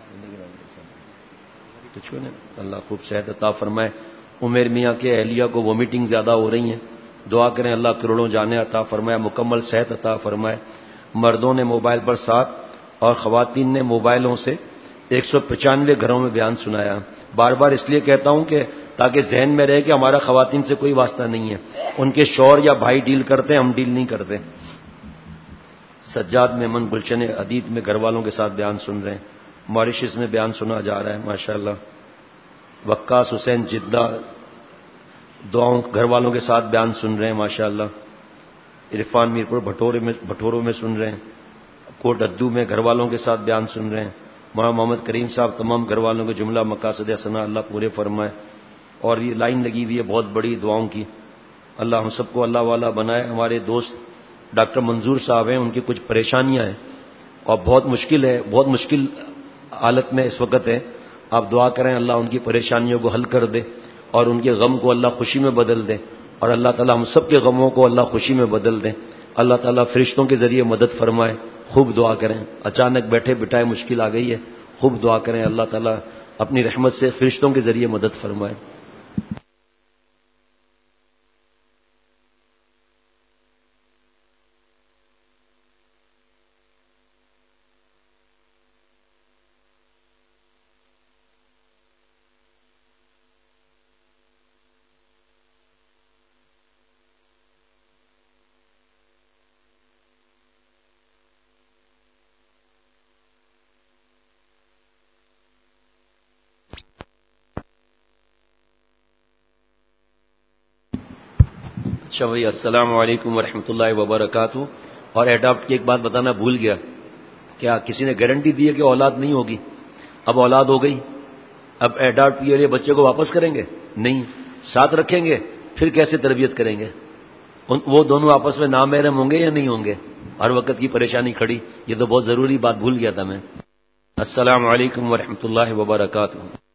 اللہ خوب صحت عطا فرمائے. عمیر میاں کے اہلیہ کو وومیٹنگ زیادہ ہو رہی ہیں, دعا کریں اللہ کروڑوں جانے عطا فرمائے, مکمل صحت عطا فرمائے. مردوں نے موبائل پر سات اور خواتین نے موبائلوں سے ایک سو پچانوے گھروں میں بیان سنایا. بار بار اس لیے کہتا ہوں کہ تاکہ ذہن میں رہے کہ ہمارا خواتین سے کوئی واسطہ نہیں ہے, ان کے شوہر یا بھائی ڈیل کرتے ہیں, ہم ڈیل نہیں کرتے. سجاد میمن گلشن عدید میں گھر والوں کے ساتھ بیان سن رہے ہیں. ماریشس میں بیان سنا جا رہا ہے ماشاءاللہ. وقاص حسین جدہ دعاؤں گھر والوں کے ساتھ بیان سن رہے ہیں ماشاءاللہ. عرفان میرپور بھٹورے میں بھٹوروں میں سن رہے ہیں، کوٹ ادو میں گھر والوں کے ساتھ بیان سن رہے ہیں، مولانا محمد کریم صاحب تمام گھر والوں کے جملہ مقاصد حسنہ اللہ پورے فرمائے، اور یہ لائن لگی ہوئی ہے بہت بڑی دعاؤں کی، اللہ ہم سب کو اللہ والا بنائے۔ ہمارے دوست ڈاکٹر منظور صاحب ہیں، ان کی کچھ پریشانیاں ہیں اور بہت مشکل ہے، بہت مشکل حالت میں اس وقت ہے، آپ دعا کریں اللہ ان کی پریشانیوں کو حل کر دے اور ان کے غم کو اللہ خوشی میں بدل دے، اور اللہ تعالیٰ ہم سب کے غموں کو اللہ خوشی میں بدل دے، اللہ تعالیٰ فرشتوں کے ذریعے مدد فرمائے۔ خوب دعا کریں، اچانک بیٹھے بٹھائے مشکل آ گئی ہے، خوب دعا کریں اللہ تعالیٰ اپنی رحمت سے فرشتوں کے ذریعے مدد فرمائے۔ اچھا بھائی، السلام علیکم ورحمۃ اللہ وبرکاتہ۔ اور ایڈاپٹ کی ایک بات بتانا بھول گیا، کیا کسی نے گارنٹی دی ہے کہ اولاد نہیں ہوگی؟ اب اولاد ہو گئی، اب ایڈاپٹ کے لیے بچے کو واپس کریں گے؟ نہیں، ساتھ رکھیں گے، پھر کیسے تربیت کریں گے؟ وہ دونوں آپس میں نامحرم ہوں گے یا نہیں ہوں گے؟ ہر وقت کی پریشانی کھڑی، یہ تو بہت ضروری بات بھول گیا تھا میں۔ السلام علیکم ورحمۃ اللہ وبرکاتہ۔